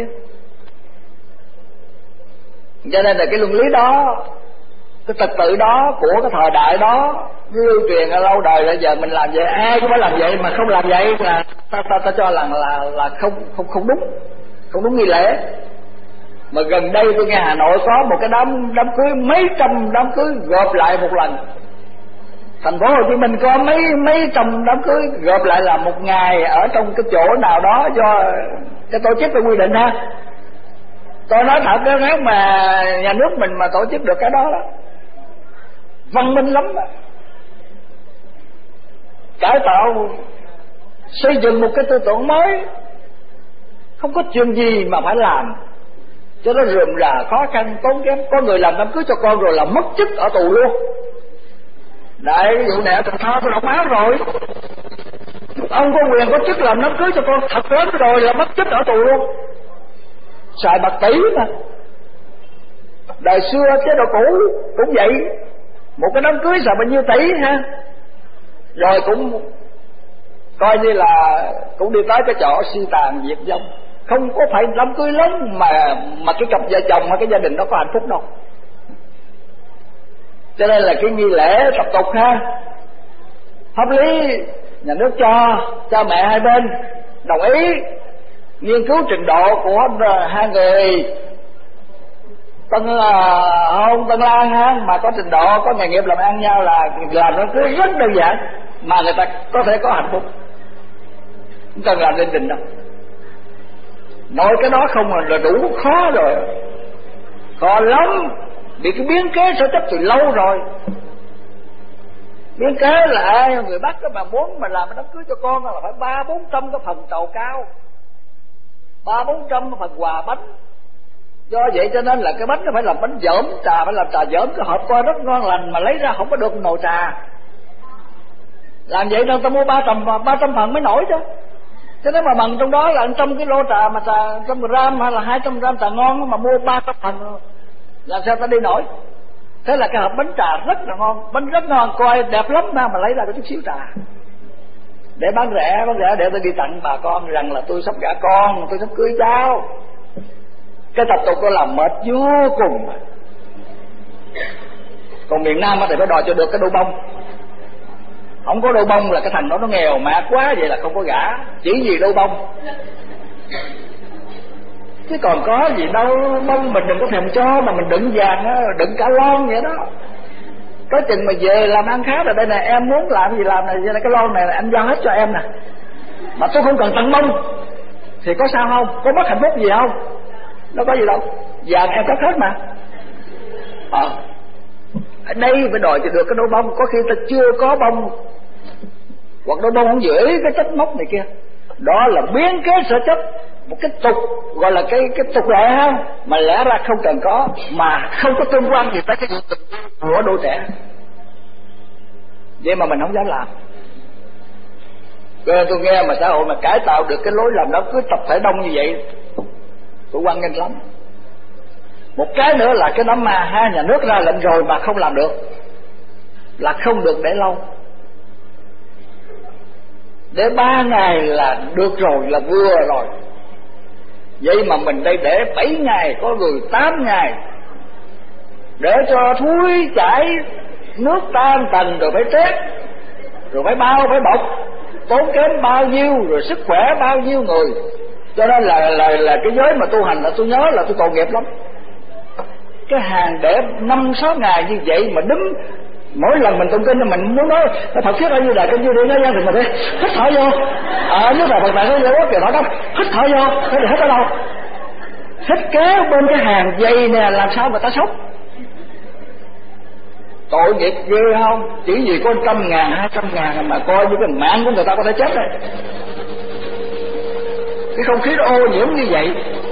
Cho nên là cái luận lý đó, cái trật tự đó của cái thời đại đó lưu truyền ở lâu đời. Bây giờ mình làm vậy, ai cũng phải làm vậy, mà không làm vậy là ta cho là không đúng nghi lễ. Mà gần đây tôi nghe Hà Nội có một cái đám cưới, mấy trăm đám cưới gộp lại một lần. Thành phố Hồ Chí Minh có mấy trăm đám cưới gộp lại là một ngày ở trong cái chỗ nào đó do cái tổ chức cái quy định ha. Tôi nói thật đó, nếu mà nhà nước mình mà tổ chức được cái đó văn minh lắm đó. Cải tạo xây dựng một cái tư tưởng mới, không có chuyện gì mà phải làm cho nó rườm rà khó khăn tốn kém. Có người làm đám cưới cho con rồi là mất chức ở tù luôn. Đấy, ví dụ này ở Cần Thơ tôi đọc báo rồi, ông có quyền có chức làm đám cưới cho con thật lớn rồi là mất chức ở tù luôn. Xài bạc tỷ mà. Đời xưa chế độ cũ cũng vậy, một cái đám cưới xài bao nhiêu tỷ ha. Rồi cũng coi như là cũng đi tới cái chỗ suy tàn diệt vong. Không có phải đám cưới lớn mà cái cặp vợ chồng hay cái gia đình đó có hạnh phúc đâu. Cho nên là cái nghi lễ tập tục ha, pháp lý nhà nước cho cha mẹ hai bên đồng ý, nghiên cứu trình độ của hai người tân lang ha, mà có trình độ, có nghề nghiệp làm ăn nhau là làm nó cứ rất đơn giản mà người ta có thể có hạnh phúc, không cần làm lên trình đâu. Nói cái đó không là đủ khó rồi, khó lắm. Bị cái biến kế sở chấp từ lâu rồi. Biến kế là người Bắc đó mà muốn mà làm đám cưới cho con là phải 300-400 cái phần trầu cao, 300-400 cái phần quà bánh. Do vậy cho nên là cái bánh nó phải làm bánh dởm, trà phải làm trà dởm, cái hộp coi rất ngon lành mà lấy ra không có được nồi trà. Làm vậy đâu ta mua 300 phần mới nổi chứ. Thế nếu mà bằng trong đó là 100 kg trà mà trà 100 gram hay là 200 gram trà ngon mà mua 300 phần, làm sao ta đi nổi. Thế là cái hộp bánh trà rất là ngon, bánh rất ngon, coi đẹp lắm mà lấy ra cái chút xíu trà để bán rẻ để tôi đi tặng bà con rằng là tôi sắp gả con, tôi sắp cưới cháu. Cái tập tục đó làm mệt vô cùng. Còn miền Nam thì phải đòi cho được cái đôi bông. Không có đôi bông là cái thằng đó nó nghèo mạt quá, vậy là không có gả. Chỉ vì đôi bông, chứ còn có gì đâu. Bông mình đừng có thèm cho, mà mình đựng vàng đó, đựng cả lon vậy đó. Có chừng mà về làm ăn khá rồi, đây nè em muốn làm gì làm này, vậy là cái lon này anh giao hết cho em nè, mà tôi không cần tặng bông thì có sao không? Có mất hạnh phúc gì không? Đâu có gì đâu, vàng em có hết mà. Ở đây phải đòi cho được cái đôi bông. Có khi ta chưa có bông, hoặc đôi bông không giữ cái chất mốc này kia. Đó là biến kế sở chấp, một cái tục, gọi là cái tục lệ ha, mà lẽ ra không cần có, mà không có tương quan gì tới cái việc của đôi trẻ. Vậy mà mình không dám làm. Cho nên tôi nghe mà xã hội mà cải tạo được cái lối làm đó, cứ tập thể đông như vậy, tôi hoan nghênh lắm. Một cái nữa là cái đám ma ha, nhà nước ra lệnh rồi mà không làm được là không được để lâu. Để 3 ngày là được rồi, là vừa rồi. Vậy mà mình đây để 7 ngày, có người 8 ngày, để cho thúi chảy, nước tan tành, rồi phải tét, rồi phải bao, phải bọc, tốn kém bao nhiêu, rồi sức khỏe bao nhiêu người. Cho nên là cái giới mà tu hành là tôi nhớ là tôi tội nghiệp lắm. Cái hàng để 5-6 ngày như vậy mà đứng, mỗi lần mình tụng kinh thì mình muốn nói Phật thuyết ở như là kinh như đi nói thì mình phải hít thở vô. Nếu mà Phật tại nó vô kìa nói đó, hít thở vô, thế thì hít ở đâu? Hít kéo bên cái hàng dây nè, làm sao mà ta sống? Tội nghiệp ghê không? Chỉ vì có 100.000, 200.000 mà coi như cái mạng của người ta có thể chết đây. Cái không khí nó ô nhiễm như vậy.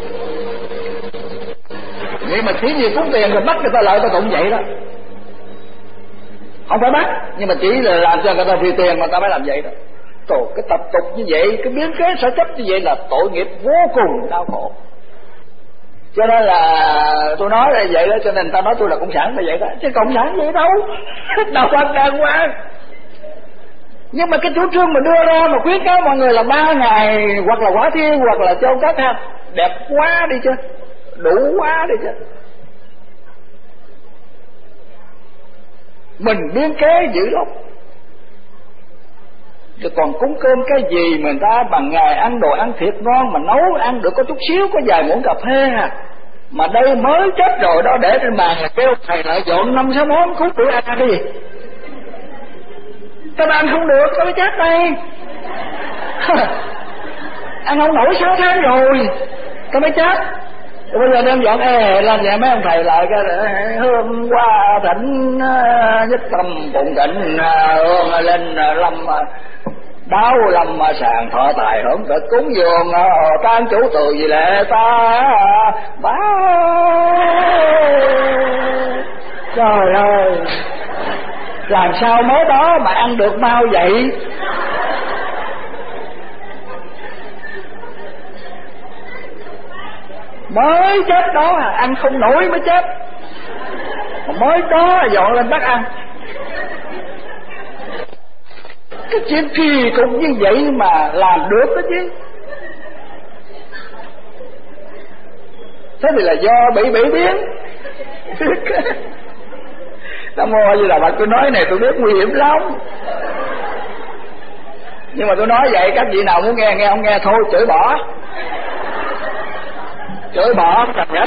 Vậy mà chỉ vì cúng tiền rồi bắt người ta lại ta cũng vậy đó. Không phải bắt, nhưng mà chỉ là làm cho người ta vì tiền mà ta phải làm vậy đó. Trời, cái tập tục như vậy, cái biến kế sở chấp như vậy là tội nghiệp vô cùng đau khổ. Cho nên là tôi nói là vậy đó, cho nên ta nói tôi là cộng sản là vậy đó. Chứ cộng sản vậy đâu, đâu quan đàng hoàng. Nhưng mà cái chủ trương mà đưa ra mà khuyến cáo mọi người là 3 ngày, hoặc là Quả Thiên, hoặc là Châu Cát ha, đẹp quá đi chứ, đủ quá đi chứ. Mình biến kế dữ lắm. Rồi còn cúng cơm cái gì mà người ta bằng ngày ăn đồ ăn thiệt ngon, mà nấu ăn được có chút xíu, có vài muỗng cà phê à. Mà đây mới chết rồi đó, để trên bàn là kêu thầy lại dọn 5-6 món, cúng tụi ăn cái gì. Tao ăn không được, tao mới chết đây. Ăn không nổi 6 tháng rồi, tao mới chết. Rồi bây giờ đem dọn làm vậy mấy ông thầy lại cái hương qua thỉnh nhất tâm phụng thịnh hương lên lâm đáo lâm sàng thọ tài hưởng thực cúng dường tan chủ từ gì lệ ta báo. Trời ơi, làm sao mới đó mà ăn được mau vậy? Mới chết đó ăn không nổi mới chết, mới đó dọn lên bắt ăn. Cái chuyện kỳ cục như vậy mà làm được đó chứ. Thế thì là do bị biến. Nam Mô A Di Đà Phật, tôi nói này tôi biết nguy hiểm lắm, nhưng mà tôi nói vậy các vị nào muốn nghe nghe, không nghe thôi chửi bỏ. Chửi bỏ không cần nhất.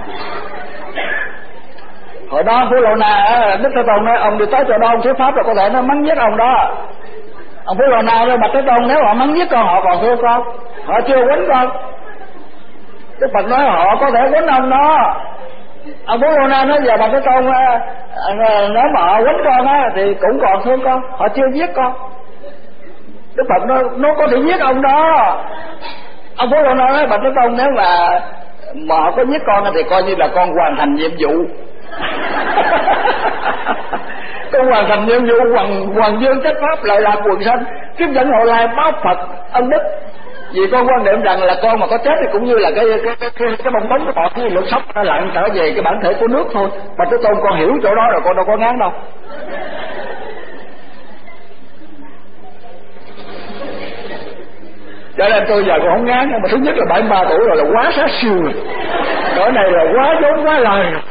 Hồi đó Phú Lô Na Đức Thế Tôn nói ông đi tới chỗ đó ông thuyết pháp là có thể nó mắng giết ông đó. Ông Phú Lô Na nói Bạch Thế Tôn nếu họ mắng giết con họ còn thương con, họ chưa quýnh con. Đức Phật nói họ có thể quýnh ông đó. Ông Phú Lô Na nói giờ Bạch Thế Tôn nếu mà họ quýnh con á thì cũng còn thương con, họ chưa giết con. Đức Phật nói nó có thể giết ông đó. Ông Phú Lô Na nói Bạch Thế Tôn nếu mà họ có giết con thì coi như là con hoàn thành nhiệm vụ. Con hoàn thành nhiệm vụ hoàng dương trách pháp lại là quần sanh, kiếp dẫn hộ lai báo Phật ân đức. Vì con quan niệm rằng là con mà có chết thì cũng như là cái bong bóng của họ, cái lượng sốc nó lặn trở về cái bản thể của nước thôi. Bạch Thế Tôn con hiểu chỗ đó rồi, con đâu có ngán đâu. Cho nên tôi giờ cũng không ngán, mà thứ nhất là 73 tuổi rồi là quá sát siêu rồi, cỡ này là quá vốn quá lời rồi,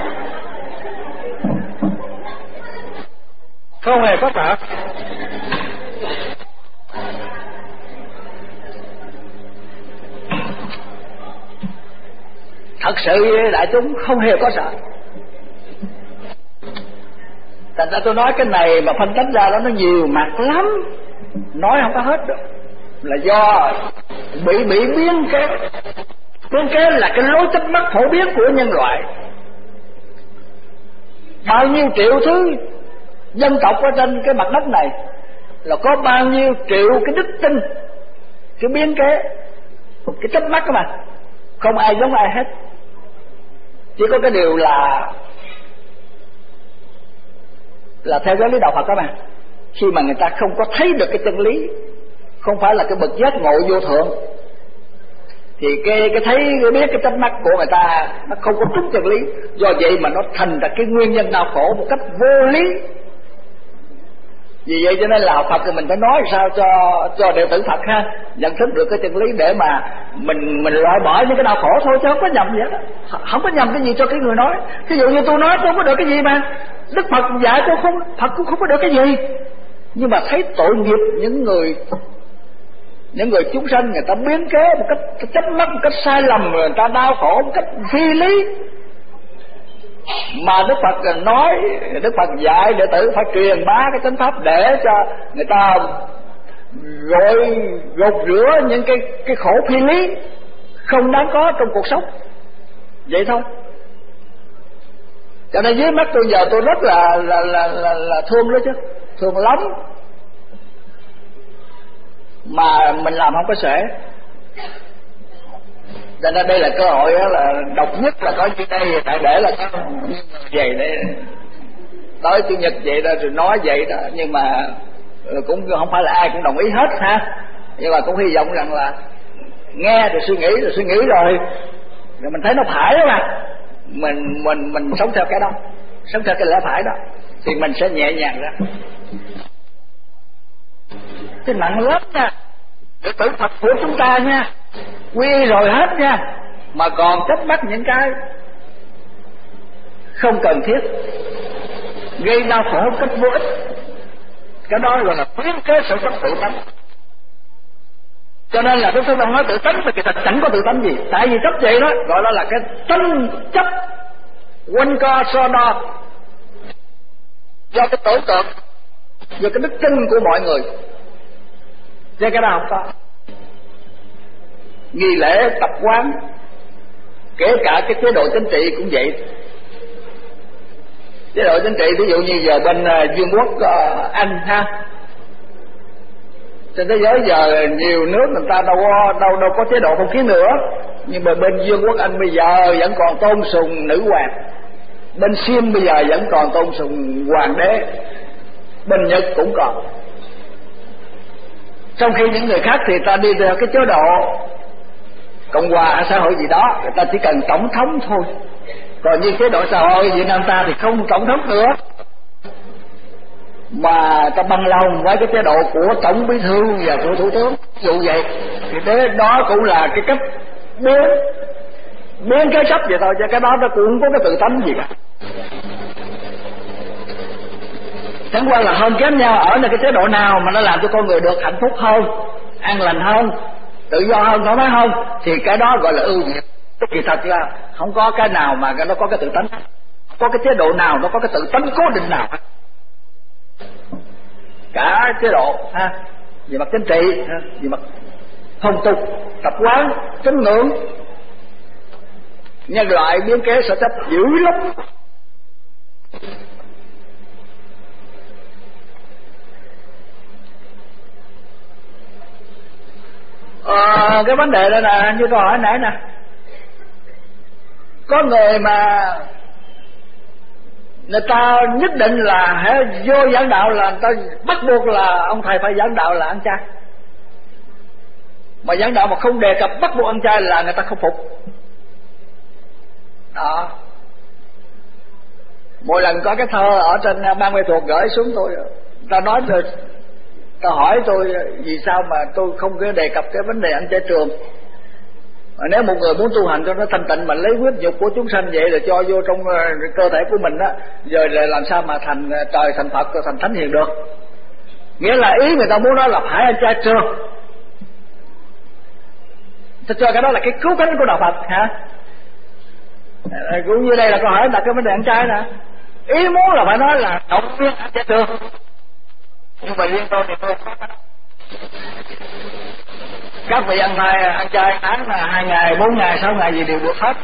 không hề có thật. Thật sự đại chúng không hề có sợ. Thành ra tôi nói cái này mà phân tích ra đó nó nhiều mặt lắm, nói không có hết được. Là do bị biến kế. Biến kế là cái lối chấp mắc phổ biến của nhân loại. Bao nhiêu triệu thứ dân tộc ở trên cái mặt đất này, là có bao nhiêu triệu cái đức tin, cái biến kế, cái chấp mắc mà không ai giống ai hết. Chỉ có cái điều là theo giáo lý đạo Phật các bạn, khi mà người ta không có thấy được cái chân lý, không phải là cái bậc giác ngộ vô thượng, thì cái thấy cái biết cái chấp mắc của người ta nó không có trúng chân lý. Do vậy mà nó thành ra cái nguyên nhân đau khổ một cách vô lý. Vì vậy cho nên là Phật thì mình phải nói sao cho đệ tử Phật ha nhận thức được cái chân lý, để mà mình loại bỏ những cái đau khổ thôi, chứ không có nhầm gì hết. Không có nhầm cái gì cho cái người nói. Ví dụ như tôi nói tôi không có được cái gì mà Đức Phật dạy tôi không, Phật cũng không có được cái gì. Nhưng mà thấy tội nghiệp những người chúng sanh, người ta biến kế một cách chấp mắc, một cách sai lầm, người ta đau khổ một cách phi lý. Mà Đức Phật nói, Đức Phật dạy đệ tử phải truyền bá cái chánh pháp để cho người ta gột rửa những cái khổ phi lý không đáng có trong cuộc sống. Vậy thôi. Cho nên dưới mắt tôi giờ tôi rất là thương đó chứ, thương lắm. Mà mình làm không có xuể. Cho nên đây là cơ hội đó, là độc nhất là có chuyện đây, tại để là có vậy để tới Chủ nhật vậy đó rồi nói vậy đó. Nhưng mà cũng không phải là ai cũng đồng ý hết ha. Nhưng mà cũng hy vọng rằng là nghe rồi suy nghĩ rồi mình thấy nó phải đó mà mình sống theo cái đó, sống theo cái lẽ phải đó, thì mình sẽ nhẹ nhàng ra. Cái nặng lắm nha, đệ tử Phật của chúng ta nha, quy rồi hết nha, mà còn chấp mắc những cái không cần thiết, gây đau khổ một cách vô ích. Cái đó gọi là biến kế sự chấp tự tánh. Cho nên là Đức Thế Tôn nói tự tánh thì thật chẳng có tự tánh gì. Tại vì chấp vậy đó gọi là cái tranh chấp quanh co so đo, do cái tưởng tượng, do cái đức tin của mọi người. Chứ cái nào không có. Nghi lễ tập quán, kể cả cái chế độ chính trị cũng vậy. Chế độ chính trị ví dụ như giờ bên Vương quốc Anh ha, trên thế giới giờ nhiều nước người ta đâu có chế độ phong kiến nữa, nhưng mà bên Vương quốc Anh bây giờ vẫn còn tôn sùng nữ hoàng, bên Sim bây giờ vẫn còn tôn sùng hoàng đế, bên Nhật cũng còn. Trong khi những người khác thì ta đi theo cái chế độ Cộng hòa xã hội gì đó, người ta chỉ cần tổng thống thôi. Còn như chế độ xã hội Việt Nam ta thì không tổng thống nữa, mà ta bằng lòng với cái chế độ của tổng bí thư và của thủ tướng. Ví dụ vậy thì thế đó cũng là cái cách biến cái chấp vậy thôi, chứ cái đó nó cũng không có cái tự tánh gì cả. Chẳng qua là hơn kém nhau ở là cái chế độ nào mà nó làm cho con người được hạnh phúc hơn, an lành hơn, tự do hơn, thoải mái hơn, thì cái đó gọi là ưu việt. Thì thật là không có cái nào mà nó có cái tự tánh, có cái chế độ nào nó có cái tự tánh cố định nào. Cả chế độ ha, về mặt chính trị, về mặt phong tục, tập quán, tín ngưỡng, nhân loại biến kế sở chấp dữ lắm. Cái vấn đề đây là như câu hỏi nãy nè, có người mà người ta nhất định là vô giảng đạo là người ta bắt buộc là ông thầy phải giảng đạo là ăn chay, mà giảng đạo mà không đề cập bắt buộc ăn chay là người ta không phục đó. Mỗi lần có cái thơ ở trên ban mê thuộc gửi xuống tôi, ta nói rồi Ta hỏi tôi vì sao mà tôi không có đề cập cái vấn đề ăn chay trường. Nếu một người muốn tu hành cho nó thanh tịnh mà lấy huyết nhục của chúng sanh vậy là cho vô trong cơ thể của mình đó, rồi là làm sao mà thành trời, thành Phật, thành Thánh Hiền được? Nghĩa là ý người ta muốn nói là phải ăn chay trường. Tôi cho cái đó là cái cứu cánh của đạo Phật hả? Cũng như đây là câu hỏi đặt cái vấn đề ăn chay nè. Ý muốn là phải nói là động viên ăn chay trường. Nhưng mà riêng tôi thì tôi không có. Các vị ăn chay tháng là 2 ngày, 4 ngày, 6 ngày gì đều được hết.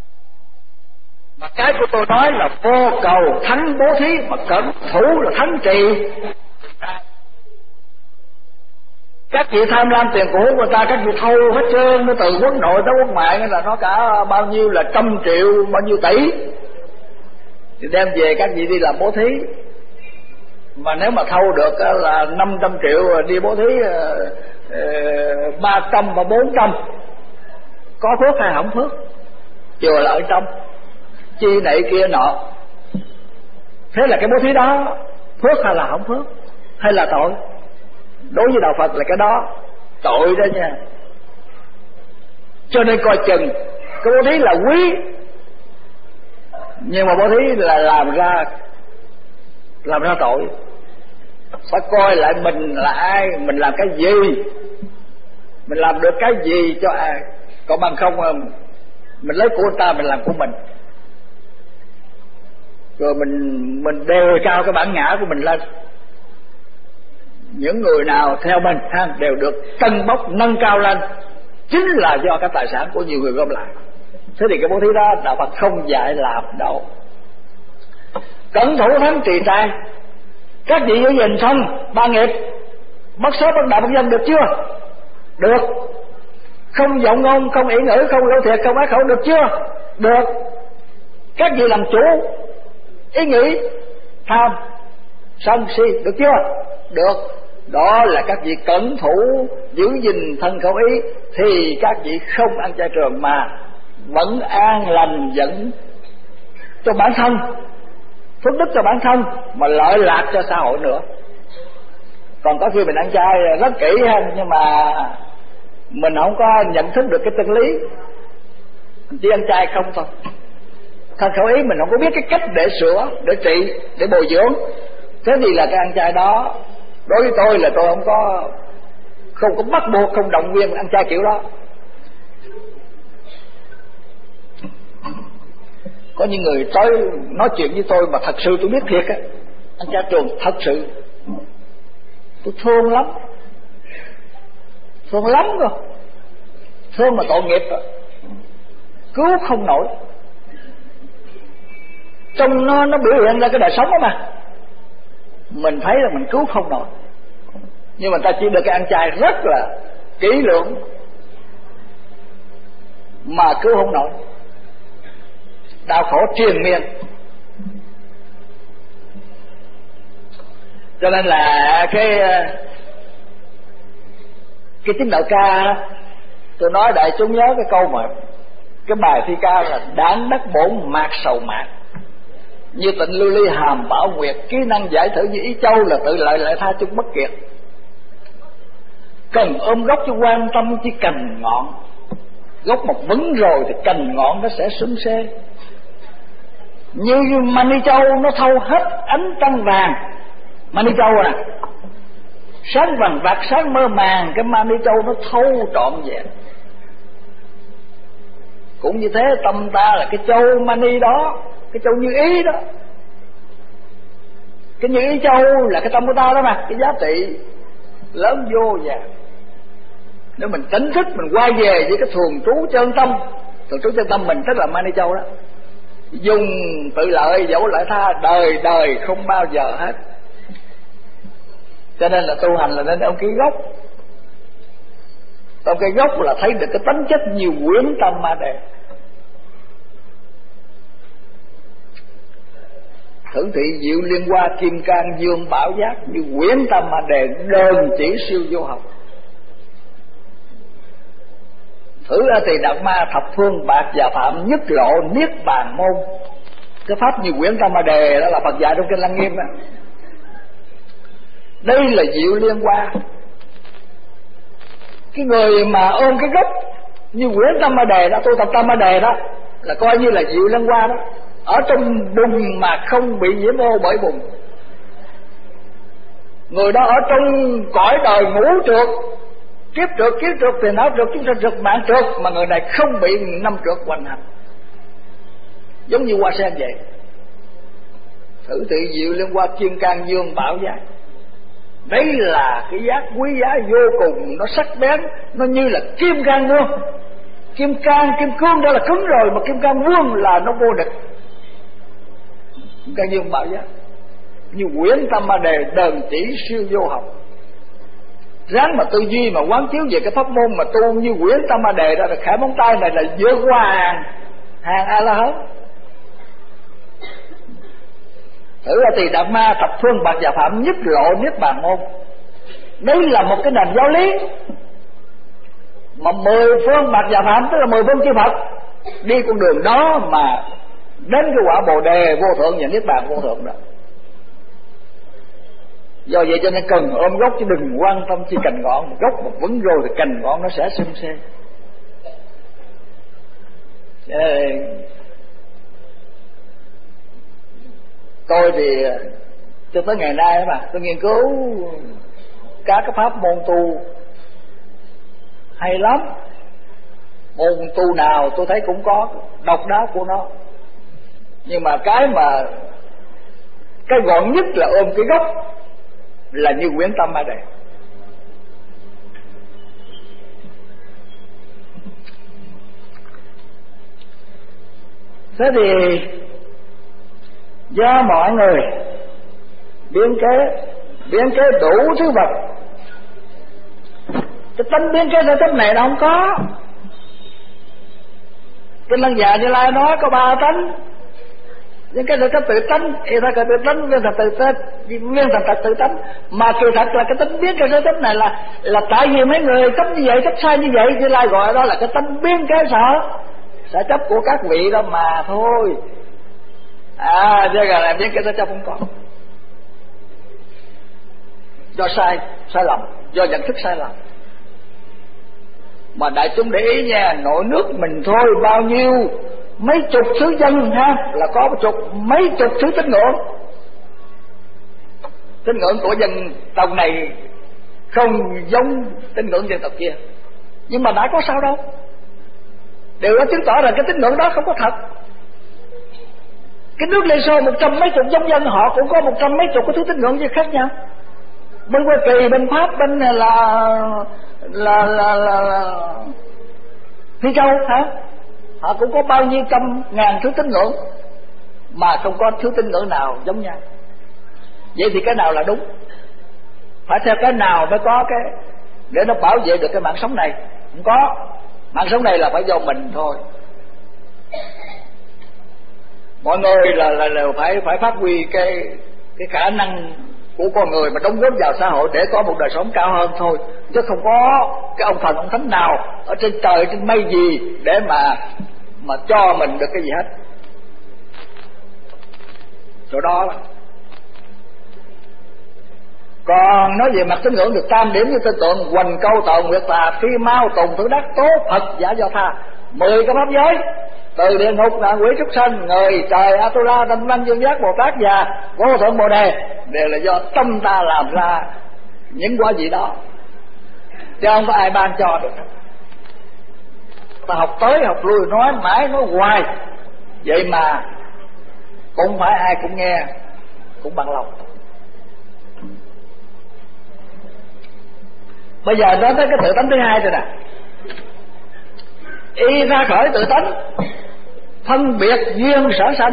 Mà cái của tôi nói là vô cầu thắng bố thí, mà cẩn thủ là thắng trì. Các vị tham lam tiền của người ta, các vị thâu hết trơn, nó từ quốc nội tới quốc ngoại, là nó cả bao nhiêu là trăm triệu, bao nhiêu tỷ, thì đem về các vị đi làm bố thí. Mà nếu mà thâu được là 500 triệu đi bố thí 300 và 400, có phước hay không phước? Chừa là ở trong chi này kia nọ. Thế là cái bố thí đó phước hay là không phước, hay là tội? Đối với đạo Phật là cái đó tội đó nha. Cho nên coi chừng, cái bố thí là quý, nhưng mà bố thí là làm ra tội. Phải coi lại mình là ai, mình làm cái gì, mình làm được cái gì cho ai. Còn bằng không mình lấy của người ta mình làm của mình, rồi mình đề cao cái bản ngã của mình lên. Những người nào theo mình đều được tân bốc nâng cao lên, chính là do cái tài sản của nhiều người gom lại. Thế thì cái bố thí đó đạo Phật không dạy làm đâu. Cẩn thủ thắng trì trai. Các vị giữ gìn xong 3 nghiệp, bất sớ bất đạo bất dân, được chưa? Được. Không vọng ngôn, không ỷ ngữ, không lỗ thiệt, không ác khẩu, được chưa? Được. Các vị làm chủ ý nghĩ tham sân si, được chưa? Được. Đó là các vị cẩn thủ giữ gìn thân khẩu ý, thì các vị không ăn chay trường mà vẫn an lành, vẫn cho bản thân, phước đức cho bản thân, mà lợi lạc cho xã hội nữa. Còn có khi mình ăn chay rất kỹ hơn, nhưng mà mình không có nhận thức được cái chân lý, mình chỉ ăn chay không thôi. Thân khẩu ý mình không có biết cái cách để sửa, để trị, để bồi dưỡng. Thế thì là cái ăn chay đó đối với tôi là tôi không có bắt buộc, không động viên ăn chay kiểu đó. Có những người tới nói chuyện với tôi mà thật sự tôi biết thiệt á, ăn chay trường thật sự tôi thương lắm rồi, thương mà tội nghiệp rồi, cứu không nổi. Trong nó biểu hiện ra cái đời sống đó mà mình thấy là mình cứu không nổi, nhưng mà ta chỉ được cái ăn chay rất là kỹ lưỡng mà cứu không nổi, đau khổ triền miên. Cho nên là cái Chính Đạo Ca đó, tôi nói đại chúng nhớ cái câu mà cái bài thi ca là đáng đắc bổn mạc sầu mạc, như tịnh lưu ly hàm bảo nguyệt, kỹ năng giải thử như ý châu, là tự lợi lại tha chung bất kiệt. Cần ôm gốc cho quan tâm chỉ cành ngọn, gốc một vững rồi thì cành ngọn nó sẽ xum xê. Như mani châu nó thâu hết ánh trăng vàng, mani châu à, sáng vàng vặt sáng mơ màng, cái mani châu nó thâu trọn vẹn. Cũng như thế, tâm ta là cái châu mani đó, cái châu như ý đó. Cái như ý châu là cái tâm của ta đó mà, cái giá trị lớn vô vàng. Nếu mình tỉnh thức, mình quay về với cái thường trú chân tâm, thường trú chân tâm mình tức là mani châu đó, dùng tự lợi dẫu lợi tha, đời đời không bao giờ hết. Cho nên là tu hành là nên ông cái gốc. Ông cái gốc là thấy được cái tánh chất nhiều quyến tâm ma đề. Thử thị diệu liên hoa kim cang dương bảo giác, như quyến tâm ma đề đơn chỉ siêu vô học. Thử thì đạo ma thập phương bạc và phạm nhất lộ niết bàn môn. Cái pháp như quyển tâm ma đề đó là Phật dạy trong kinh Lăng Nghiêm đó. Đây là diệu liên hoa. Cái người mà ôm cái gốc như Nguyễn Tâm Ma Đề đó, tu tập Tâm Ma Đề đó, là coi như là diệu liên hoa đó. Ở trong bùn mà không bị nhiễm ô bởi bùn. Người đó ở trong cõi đời ngũ trượt, kiếp trượt, tiền não trượt, chúng sanh trượt, mạng trượt, mà người này không bị năm trượt hoành hành, giống như hoa sen vậy. Thử tự diệu liên hoa chuyên can dương bảo giác. Đấy là cái giác quý giá vô cùng, nó sắc bén, nó như là kim cang vuông. Kim cương đó là cứng rồi, mà kim cang vuông là nó vô địch. Can dương bảo giác như Quyển Tâm Ma Đề, đờn chỉ siêu vô học. Ráng mà tư duy mà quán chiếu về cái pháp môn mà tu như Quyển Tâm Ma Đề đó, là khải móng tay này là vượt qua hàng A La Hán. Thử là Tỳ Đạt Ma thập phương bạc và phạm nhất lộ niết bàn môn. Đây là một cái nền giáo lý mà 10 phương bạc và phạm, tức là 10 phương chư Phật đi con đường đó mà đến cái quả Bồ Đề vô thượng và niết bàn vô thượng đó. Do vậy cho nên cần ôm gốc chứ đừng quan tâm chi cành ngọn. Gốc mà vững rồi thì cành ngọn nó sẽ xum xê. Tôi thì cho tới ngày nay mà tôi nghiên cứu các cái pháp môn tu hay lắm. Môn tu nào tôi thấy cũng có độc đáo của nó, nhưng mà cái gọn nhất là ôm cái gốc là như Quyển Tâm Ma Đề. Thế thì do mọi người biến kế đủ thứ vật, cái tánh biến kế thể tánh này nó không có. Kinh Lăng Già Như Lai nói có 3 tánh. Nhưng cái thể tự tánh, thì ta tự tánh, nguyên thần thật tự tánh. Mà kỳ thật là cái tánh biến kế thể tánh này là tại vì mấy người chấp như vậy, chấp sai như vậy, Như Lai gọi đó là cái tánh biến kế sở chấp của các vị đó mà thôi. Chứ là làm biến kế sở chấp không có. Do sai lầm, do nhận thức sai lầm. Mà đại chúng để ý nha, nội nước mình thôi bao nhiêu mấy chục thứ dân ha, là có mấy chục thứ tín ngưỡng. Tín ngưỡng của dân tộc này không giống tín ngưỡng dân tộc kia, nhưng mà đã có sao đâu. Điều đó chứng tỏ rằng cái tín ngưỡng đó không có thật. Cái nước Liên Xô 100 mấy chục giống dân, họ cũng có 100 mấy chục cái thứ tín ngưỡng gì khác nhau. Bên Hoa Kỳ, bên Pháp, bên là Phi Châu hả? Họ cũng có bao nhiêu trăm ngàn thứ tín ngưỡng, mà không có thứ tín ngưỡng nào giống nhau. Vậy thì cái nào là đúng? Phải theo cái nào mới có cái để nó bảo vệ được cái mạng sống này? Không có. Mạng sống này là phải do mình thôi. Mọi người là phải phát huy cái khả năng của con người mà đóng góp vào xã hội để có một đời sống cao hơn thôi, chứ không có cái ông thần ông thánh nào ở trên trời trên mây gì để mà cho mình được cái gì hết. Chỗ đó là. Còn nói về mặt tín ngưỡng được tam điểm như tên tượng hoành câu tờ nguyệt tà phi mau tùng tử đắc tố Phật giả do tha. 10 cái pháp giới từ địa ngục nạn quỷ súc sanh, người trời Atula Thanh Văn Dương Giác Bồ Tát và Vô Thượng Bồ Đề đều là do tâm ta làm ra những quả gì đó, chứ không có ai ban cho được. Ta học tới học lui, nói mãi nói hoài, vậy mà cũng phải ai cũng nghe cũng bằng lòng. Bây giờ nói tới cái tự tánh thứ hai rồi nè. Y ra khỏi tự tánh phân biệt duyên sở sanh.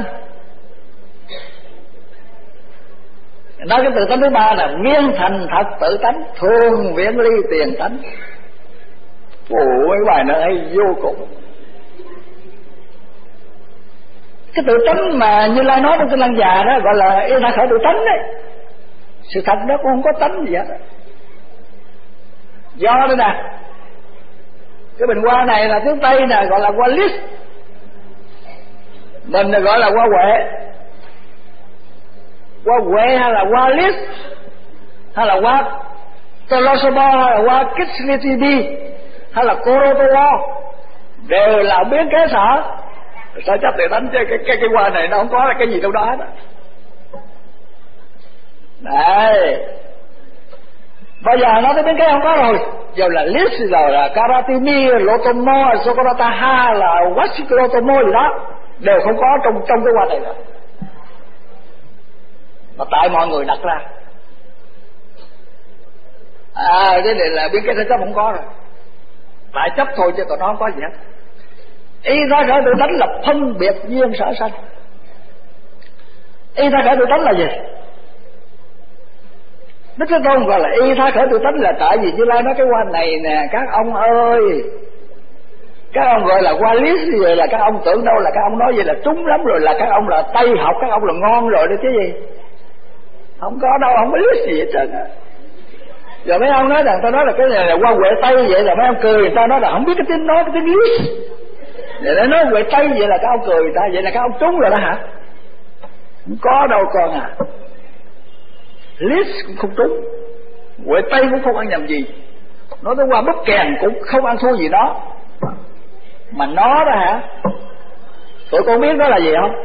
Nói cái tự tánh thứ ba là nguyên thành thật tự tánh, thường viễn ly tiền tánh. Ủa, mấy bài nó hay vô cùng. Cái tự tánh mà Như Lai nói trong Kinh Lăng Già đó gọi là y ra khỏi tự tánh đấy. Sự thật đó cũng không có tánh gì hết. Do đó nè, cái bình hoa này là tiếng Tây nè, gọi là hoa lít, mình là gọi là hoa huệ. Hoa huệ hay là hoa lít hay là qua Tolosobo, hay là qua Kislevici, hay là Korotowo, đều là biến kế sở. Sao chấp để đánh chứ cái qua này nó không có là cái gì đâu đó hết. Đấy, bây giờ nó tới biến kế không có rồi. Giờ là Liszt, rồi là Karatini, Lotomo, Sokorataha, là Washiko Lotomo gì đó đều không có trong cái qua này rồi. Mà tại mọi người đặt ra cái này là biến cái thế chấp không có rồi, tại chấp thôi chứ còn nó không có gì hết. Y tha khởi tự tánh là phân biệt duyên sở sanh. Y tha khởi tự tánh là gì? Đức Thế Tôn gọi là y tha khởi tự tánh là tại vì Như Lai nói cái qua này nè các ông ơi, các ông gọi là qua lý gì vậy, là các ông tưởng đâu là các ông nói vậy là trúng lắm rồi, là các ông là Tây học, các ông là ngon rồi đó chứ gì. Không có đâu, không có lý gì hết trơn á. Giờ mấy ông nói rằng ta nói là cái này là qua Huệ Tây vậy, là mấy ông cười người ta nói là không biết cái tiếng nói cái tiếng lý. Vậy để nói Huệ Tây vậy là các ông cười người ta, vậy là các ông trúng rồi đó hả? Không có đâu con à. Lý cũng không trúng, Huệ Tây cũng không ăn nhầm gì. Nói tới qua bất kèn cũng không ăn thua gì đó. Mà nó đó hả, tụi con biết đó là gì không?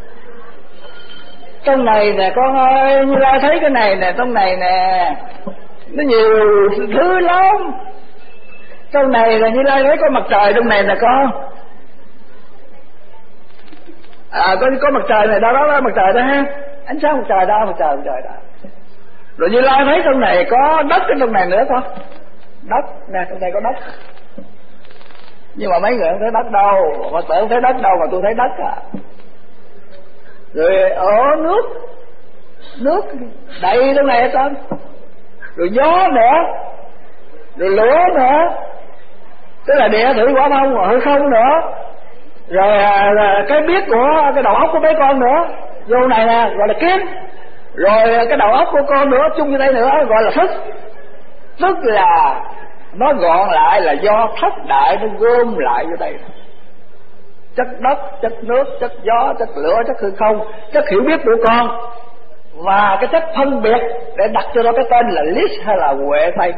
Trong này nè con ơi, Như Lai thấy cái này nè, trong này nè nó nhiều thứ lắm. Trong này là Như Lai thấy có mặt trời trong này nè con. Có mặt trời này, đó mặt trời đó ha, ánh sáng mặt trời đó, mặt trời đó. Rồi Như Lai thấy trong này có đất ở trong này nữa con. Đất nè, trong này có đất. Nhưng mà mấy người không thấy đất đâu, mà tưởng thấy đất đâu mà tôi thấy đất à. Rồi ở nước đầy trong này hết trơn. Rồi gió nữa, rồi lửa nữa, tức là địa thủy hỏa phong, rồi hư không nữa. Rồi cái biết của cái đầu óc của mấy con nữa, vô này nè gọi là kiến. Rồi cái đầu óc của con nữa chung như đây nữa gọi là thức. Tức là nó gọn lại là do thất đại nó gom lại vô đây. Chất đất, chất nước, chất gió, chất lửa, chất hư không, chất hiểu biết của con, và cái chất phân biệt để đặt cho nó cái tên là Liszt hay là Huệ Tây.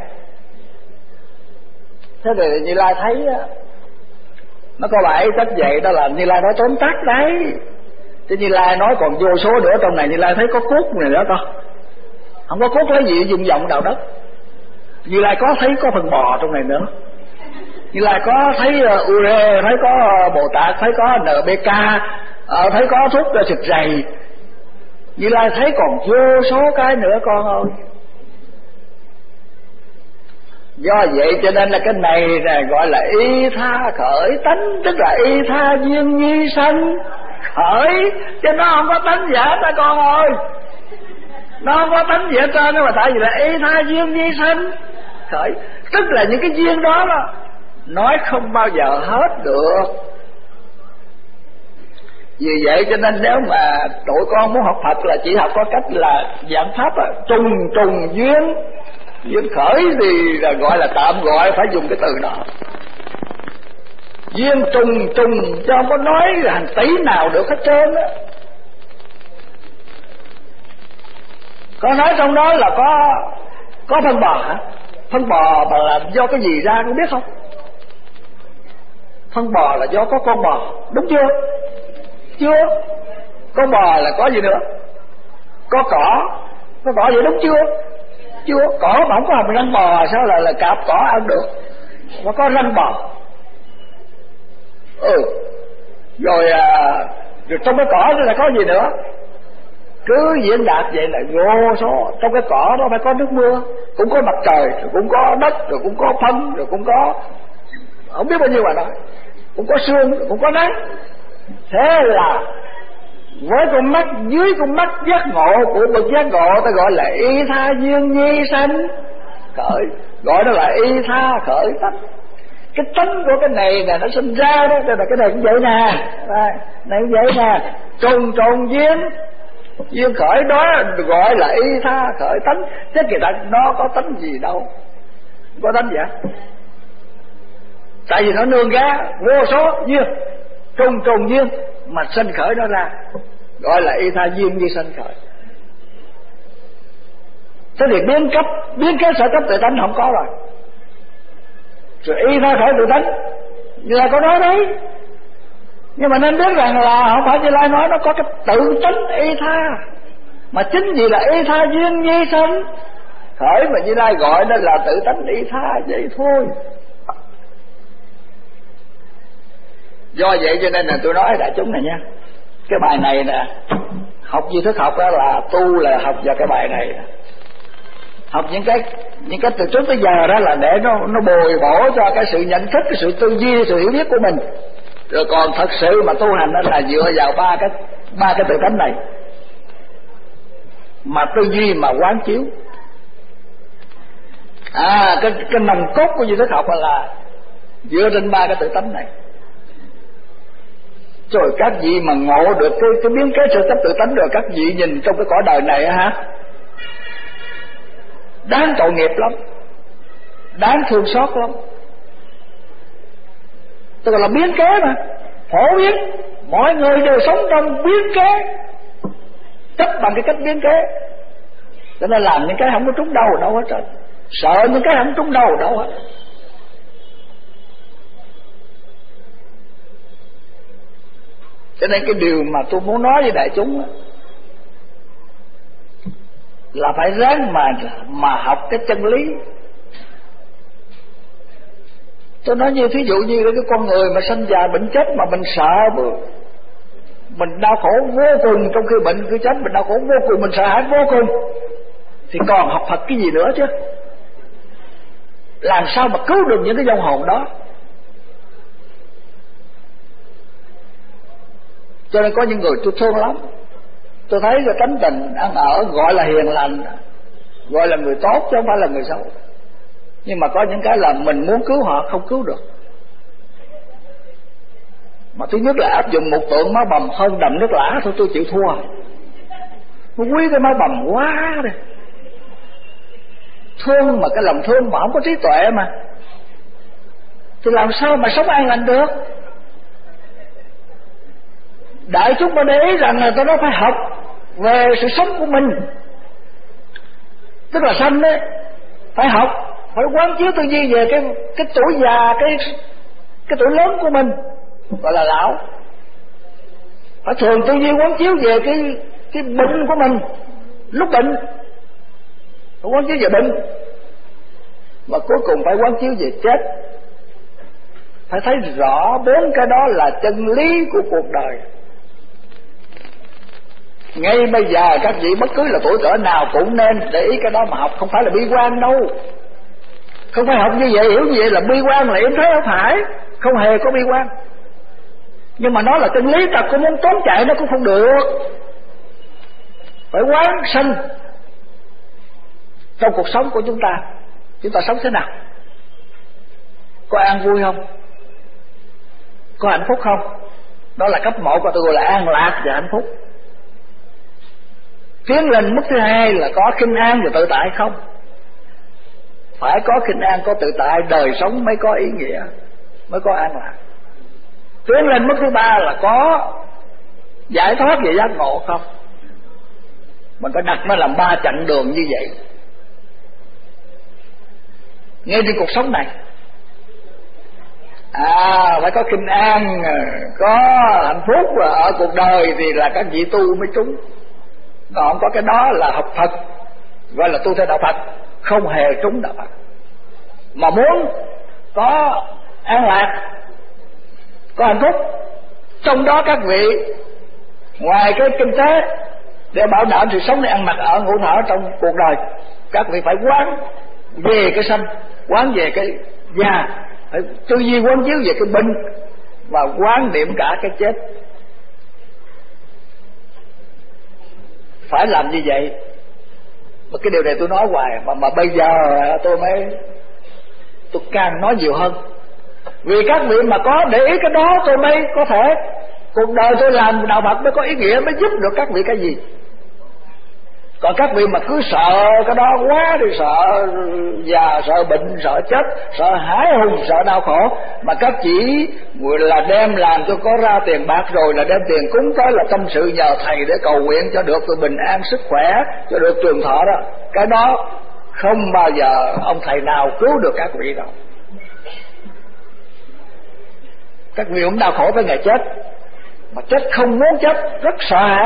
Thế thì Như Lai thấy nó có 7 chất vậy, đó là Như Lai nói tóm tắt đấy. Chứ Như Lai nói còn vô số nữa, trong này Như Lai thấy có cốt này nữa con. Không có cốt lấy gì dùng vọng đạo đất. Như Lai có thấy có phần bò trong này nữa. Như Lai có thấy ure, thấy có Bồ Tát, thấy có NBK, thấy có thuốc xịt rầy. Như Lai thấy còn vô số cái nữa con ơi. Do vậy cho nên là cái này là gọi là y tha khởi tánh, tức là y tha duyên nhi sanh khởi, chứ nó không có tánh giả ta con ơi. Nó không có tánh gì hết trơn, mà tại vì là y tha duyên nhi sanh khởi, tức là những cái duyên đó nói không bao giờ hết được. Vì vậy cho nên nếu mà tụi con muốn học Phật là chỉ học có cách là giảng pháp trùng duyên. Duyên khởi thì là gọi là tạm gọi phải dùng cái từ đó. Duyên trùng chứ không có nói hàng tỷ nào được hết trơn á. Con nói trong đó là có phân bò hả? Phân bò mà là do cái gì ra con biết không? Phân bò là do có con bò, đúng chưa? Chưa. Con bò là có gì nữa? Có cỏ vậy đúng chưa? Chưa. Cỏ mà không có hàm răng bò sao là cạp cỏ ăn được? Mà có răng bò. Rồi trong cái cỏ đó là có gì nữa? Cứ diễn đạt vậy là vô số. Trong cái cỏ đó phải có nước mưa, cũng có mặt trời, rồi cũng có đất, rồi cũng có phân, rồi cũng có không biết bao nhiêu mà nói, cũng có sương, rồi cũng có nắng. Thế là với con mắt, dưới con mắt giác ngộ của bậc giác ngộ, ta gọi là y tha duyên nhi sanh khởi, gọi đó là y tha khởi tánh. Cái tánh của cái này nè nó sinh ra đó, là cái này cũng vậy nè, này cũng vậy nè, trùng duyên khởi đó gọi là y tha khởi tánh. Chứ kỳ thật nó có tánh gì đâu, có tánh gì hả? Tại vì nó nương ra vô số duyên, trùng duyên mà sinh khởi nó ra, gọi là y tha duyên như sinh khởi. Thế thì biến cái sở chấp tự tánh không có rồi. Rồi y tha khởi tự tánh Như Lai có nói đấy. Nhưng mà nên biết rằng là không phải Như Lai nói nó có cái tự tánh y tha, mà chính vì là y tha duyên nhi sanh khởi mà Như Lai gọi đó là tự tánh y tha vậy thôi. Do vậy cho nên là tôi nói đại chúng này nha, cái bài này nè, học duy thức học đó là tu là học vào cái bài này nè. Học những cái từ trước tới giờ đó là để nó bồi bổ cho cái sự nhận thức, cái sự tư duy, sự hiểu biết của mình. Rồi còn thật sự mà tu hành đó là dựa vào ba cái tự tánh này mà tư duy mà quán chiếu. Cái nòng cốt của duy thức học là dựa trên ba cái tự tánh này. Rồi các vị mà ngộ được cái biến cái sự chấp tự tánh rồi, các vị nhìn trong cái cõi đời này hả, đáng tội nghiệp lắm, đáng thương xót lắm. Tức là biến kế mà, phổ biến, mọi người đều sống trong biến kế, chấp bằng cái cách biến kế, cho nên làm những cái không có trúng đâu đâu hết trơn, sợ những cái không trúng đâu đâu hết. Cho nên cái điều mà tôi muốn nói với đại chúng là phải ráng mà học cái chân lý. Tôi nói như thí dụ như cái con người mà sanh già bệnh chết mà mình sợ, mình đau khổ vô cùng, trong khi bệnh cứ chết mình đau khổ vô cùng, mình sợ hãi vô cùng, thì còn học Phật cái gì nữa chứ? Làm sao mà cứu được những cái vong hồn đó? Cho nên có những người tôi thương lắm, tôi thấy cái tánh tình ăn ở gọi là hiền lành, gọi là người tốt chứ không phải là người xấu. Nhưng mà có những cái là mình muốn cứu họ không cứu được. Mà thứ nhất là áp dụng một tượng máu bầm hơn đầm nước lã thôi tôi chịu thua. Tôi quý cái máu bầm quá đi. Thương mà cái lòng thương mà không có trí tuệ mà, thì làm sao mà sống an lành được? Đại chúng phải để ý rằng là tôi nói phải học về sự sống của mình, tức là sanh đấy, phải học, phải quán chiếu tư duy về cái tuổi già, cái tuổi lớn của mình, gọi là lão. Phải thường tư duy quán chiếu về cái bệnh của mình lúc bệnh, phải quán chiếu về bệnh, mà cuối cùng phải quán chiếu về chết. Phải thấy rõ bốn cái đó là chân lý của cuộc đời. Ngay bây giờ các vị bất cứ là tuổi cỡ nào cũng nên để ý cái đó mà học, không phải là bi quan đâu. Không phải học như vậy, hiểu như vậy là bi quan là em thấy không phải, không hề có bi quan. Nhưng mà nó là chân lý, ta cũng muốn trốn chạy nó cũng không được. Phải quán sanh trong cuộc sống của chúng ta sống thế nào? Có an vui không? Có hạnh phúc không? Đó là cấp 1 của tôi gọi là an lạc và hạnh phúc. Tiến lên mức thứ 2 là có khinh an và tự tại không? Phải có khinh an, có tự tại, đời sống mới có ý nghĩa, mới có an lạc. Tiến lên mức thứ 3 là có giải thoát và giác ngộ không? Mình phải đặt nó làm 3 chặng đường như vậy ngay trên cuộc sống này. Phải có khinh an, có hạnh phúc và ở cuộc đời thì là các vị tu mới trúng. Còn không có cái đó là học Phật, gọi là tu theo đạo Phật, không hề trúng đạo Phật. Mà muốn có an lạc, có hạnh phúc, trong đó các vị ngoài cái kinh tế để bảo đảm sự sống để ăn mặc ở ngủ thở trong cuộc đời, các vị phải quán về cái sanh, quán về cái già, phải tư duy quán chiếu về cái bệnh và quán niệm cả cái chết. Phải làm như vậy. Mà cái điều này tôi nói hoài mà bây giờ tôi càng nói nhiều hơn. Vì các vị mà có để ý cái đó tôi mới có thể cuộc đời tôi làm đạo Phật mới có ý nghĩa, mới giúp được các vị cái gì. Còn các vị mà cứ sợ cái đó quá thì sợ già, sợ bệnh, sợ chết, sợ hãi hùng, sợ đau khổ, mà các chỉ là đem làm cho có ra tiền bạc rồi là đem tiền cúng tới là tâm sự nhờ thầy để cầu nguyện cho được sự bình an sức khỏe, cho được trường thọ đó, cái đó không bao giờ ông thầy nào cứu được các vị đâu. Các vị cũng đau khổ tới ngày chết, mà chết không muốn chết, rất sợ hãi.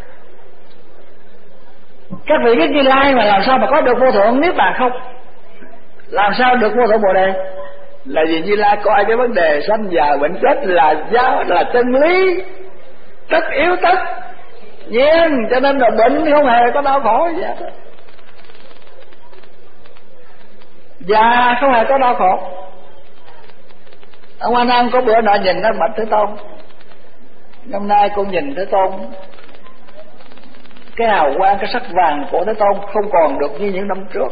Các vị biết Như Lai mà làm sao mà có được vô thượng niết bàn không? Làm sao được vô thượng Bồ Đề? Là vì Như Lai coi cái vấn đề sanh già bệnh chết là chân lý tất yếu tất nhiên, cho nên là bệnh không hề có đau khổ gì hết, già không hề có đau khổ. Ông An An có bữa nọ nhìn nó bạch Thế Tôn, năm nay con nhìn Thế Tôn, cái hào quang, cái sắc vàng của Thế Tôn không còn được như những năm trước.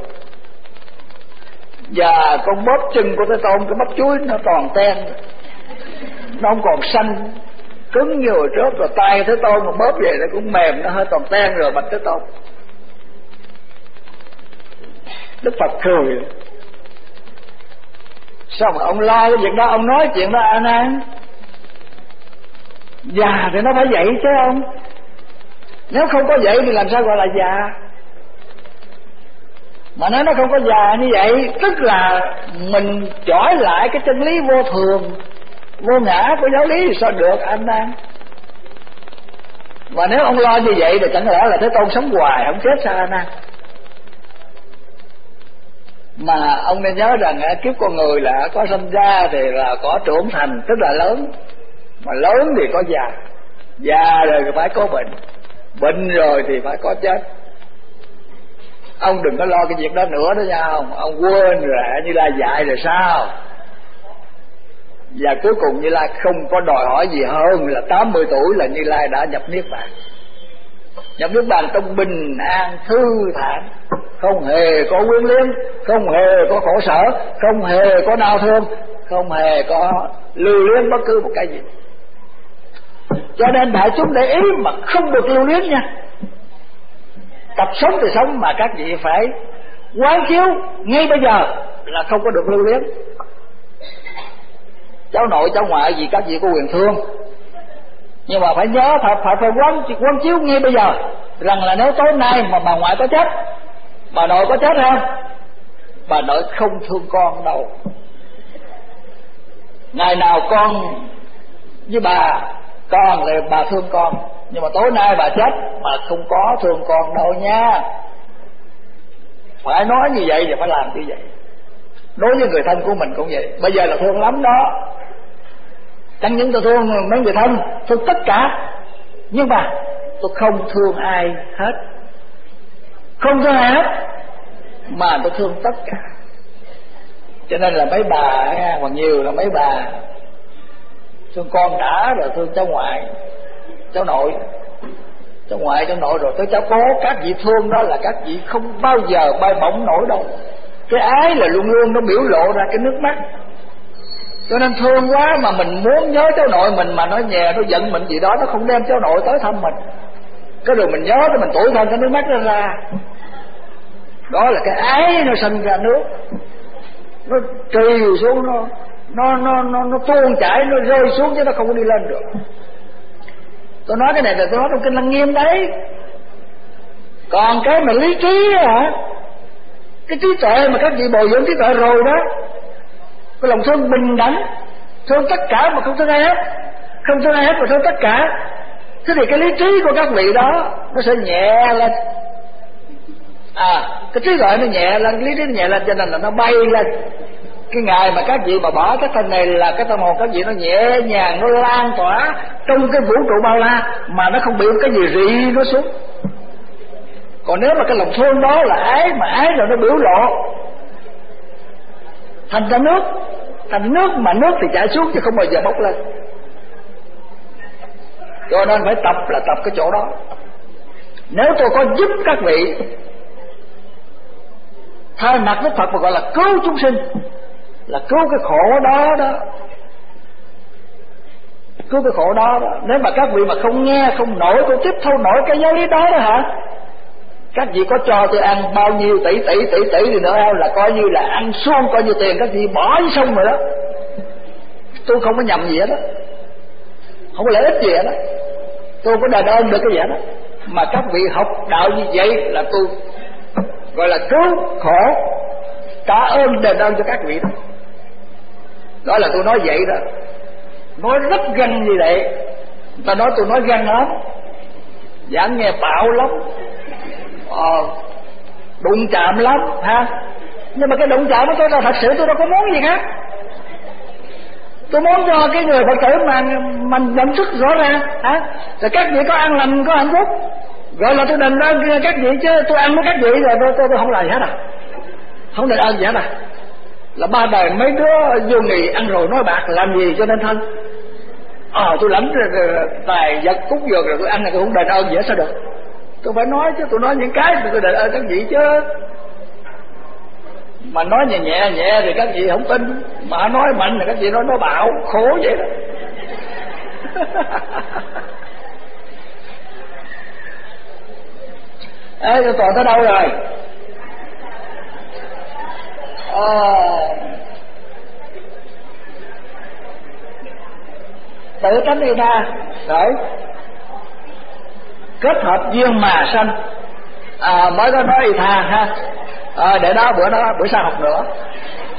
Và con bóp chân của Thế Tôn, cái bắp chuối nó toàn ten, nó không còn xanh cứng như hồi trước. Rồi tay Thế Tôn mà bóp vậy nó cũng mềm, nó hơi toàn ten rồi bạch Thế Tôn. Đức Phật cười, sao mà ông lo cái việc đó, ông nói chuyện đó An An? Già thì nó phải vậy chứ ông, nếu không có vậy thì làm sao gọi là già? Mà nếu nó không có già như vậy, tức là mình trỗi lại cái chân lý vô thường, vô ngã của giáo lý thì sao được anh An? Và nếu ông lo như vậy thì chẳng lẽ là Thế Tôn sống hoài không chết sao anh An? Mà ông nên nhớ rằng kiếp con người là có sinh ra thì là có trưởng thành, tức là lớn. Mà lớn thì có già, già rồi thì phải có bệnh, bệnh rồi thì phải có chết. Ông đừng có lo cái việc đó nữa đó nha ông quên rồi Như Lai dạy rồi sao? Và cuối cùng Như Lai không có đòi hỏi gì hơn là 80 tuổi là Như Lai đã nhập Niết Bàn. Nhập Niết Bàn trong bình an thư thản, không hề có quyến luyến, không hề có khổ sở, không hề có đau thương, không hề có lưu luyến bất cứ một cái gì. Cho nên đại chúng để ý mà không được lưu luyến nha. Tập sống thì sống, mà các vị phải quán chiếu ngay bây giờ là không có được lưu luyến. Cháu nội cháu ngoại gì các vị có quyền thương, nhưng mà phải nhớ phải quán chiếu ngay bây giờ rằng là nếu tối nay mà bà ngoại có chết, bà nội có chết không? Bà nội không thương con đâu. Ngày nào con với bà, con thì bà thương con, nhưng mà tối nay bà chết, bà không có thương con đâu nha. Phải nói như vậy và phải làm như vậy. Đối với người thân của mình cũng vậy. Bây giờ là thương lắm đó, chẳng những tôi thương mấy người thân, thương tất cả, nhưng mà tôi không thương ai hết. Không thương ai hết, mà tôi thương tất cả. Cho nên là mấy bà, còn nhiều là mấy bà thương con đã, rồi thương cháu ngoại, cháu nội, cháu ngoại, cháu nội, rồi tới cháu cố. Các vị thương đó là các vị không bao giờ bay bổng nổi đâu. Cái ái là luôn luôn nó biểu lộ ra cái nước mắt. Cho nên thương quá mà mình muốn nhớ cháu nội mình mà nó nhè, nó giận mình gì đó, nó không đem cháu nội tới thăm mình, cái rồi mình nhớ cái mình tủi thân, cái nước mắt nó ra. Đó là cái ái nó sinh ra nước, nó trì xuống, nó tuôn chảy, nó rơi xuống chứ nó không có đi lên được. Tôi nói cái này là tôi nói trong kinh Lăng Nghiêm đấy. Còn cái mà lý trí hả, cái trí tuệ mà các vị bồi dưỡng trí tuệ rồi đó, cái lòng thương bình đẳng, thương tất cả mà không thương ai hết, không thương ai hết mà thương tất cả. Thế thì cái lý trí của các vị đó nó sẽ nhẹ lên. Cái trí tuệ nó nhẹ lên, lý trí nó nhẹ lên, cho nên là nó bay lên. Cái ngày mà các vị mà bỏ cái thân này là cái tâm hồn các vị nó nhẹ nhàng, nó lan tỏa trong cái vũ trụ bao la, mà nó không bị cái gì rị nó xuống. Còn nếu mà cái lòng thương đó là ái, mà ái rồi nó biểu lộ thành ra nước, thành nước, mà nước thì chảy xuống chứ không bao giờ bốc lên. Cho nên phải tập là tập cái chỗ đó. Nếu tôi có giúp các vị thay mặt Đức Phật mà gọi là cứu chúng sinh, là cứu cái khổ đó đó, cứu cái khổ đó đó. Nếu mà các vị mà không nghe, không nổi, không tiếp thu nổi cái giáo lý đó đó hả, Các vị có cho tôi ăn bao nhiêu tỷ thì nữa không, là coi như là ăn suông, coi như tiền các vị bỏ với sông rồi đó. Tôi không có nhầm gì hết đó, không có lợi ích gì hết đó, tôi có đền ơn được cái gì hết đó. Mà các vị học đạo như vậy là tôi gọi là cứu khổ, trả ơn đền ơn cho các vị đó. Đó là tôi nói vậy đó, nói rất ganh như vậy. Người ta nói tôi nói ganh lắm, giảng nghe bạo lắm, đụng chạm lắm ha. Nhưng mà cái đụng chạm của tôi là thật sự tôi đâu có muốn gì khác. Tôi muốn cho cái người Phật tử mà nhận thức rõ ràng hả, rồi các vị có an lành, có hạnh phúc, gọi là tôi đền ơn các vị, chứ tôi ăn với các vị rồi tôi không làm gì hết à, không đền ơn gì hết à. Là ba đời mấy đứa vô nghì ăn rồi nói bạc làm gì cho nên thân. Tôi lãnh tài vật cúng dường rồi tôi ăn này tôi không đền ơn gì hết sao được. Tôi phải nói chứ, tôi nói những cái tôi đền ơn các vị chứ. Mà nói nhẹ nhẹ thì các vị không tin, mà nói mạnh thì các vị nói nó bạo, khổ vậy đó. Ê, tôi toàn tới đâu rồi? Tự tánh y tha rồi kết hợp duyên mà sanh, mới có nói y tha ha. Để đó bữa sau học nữa.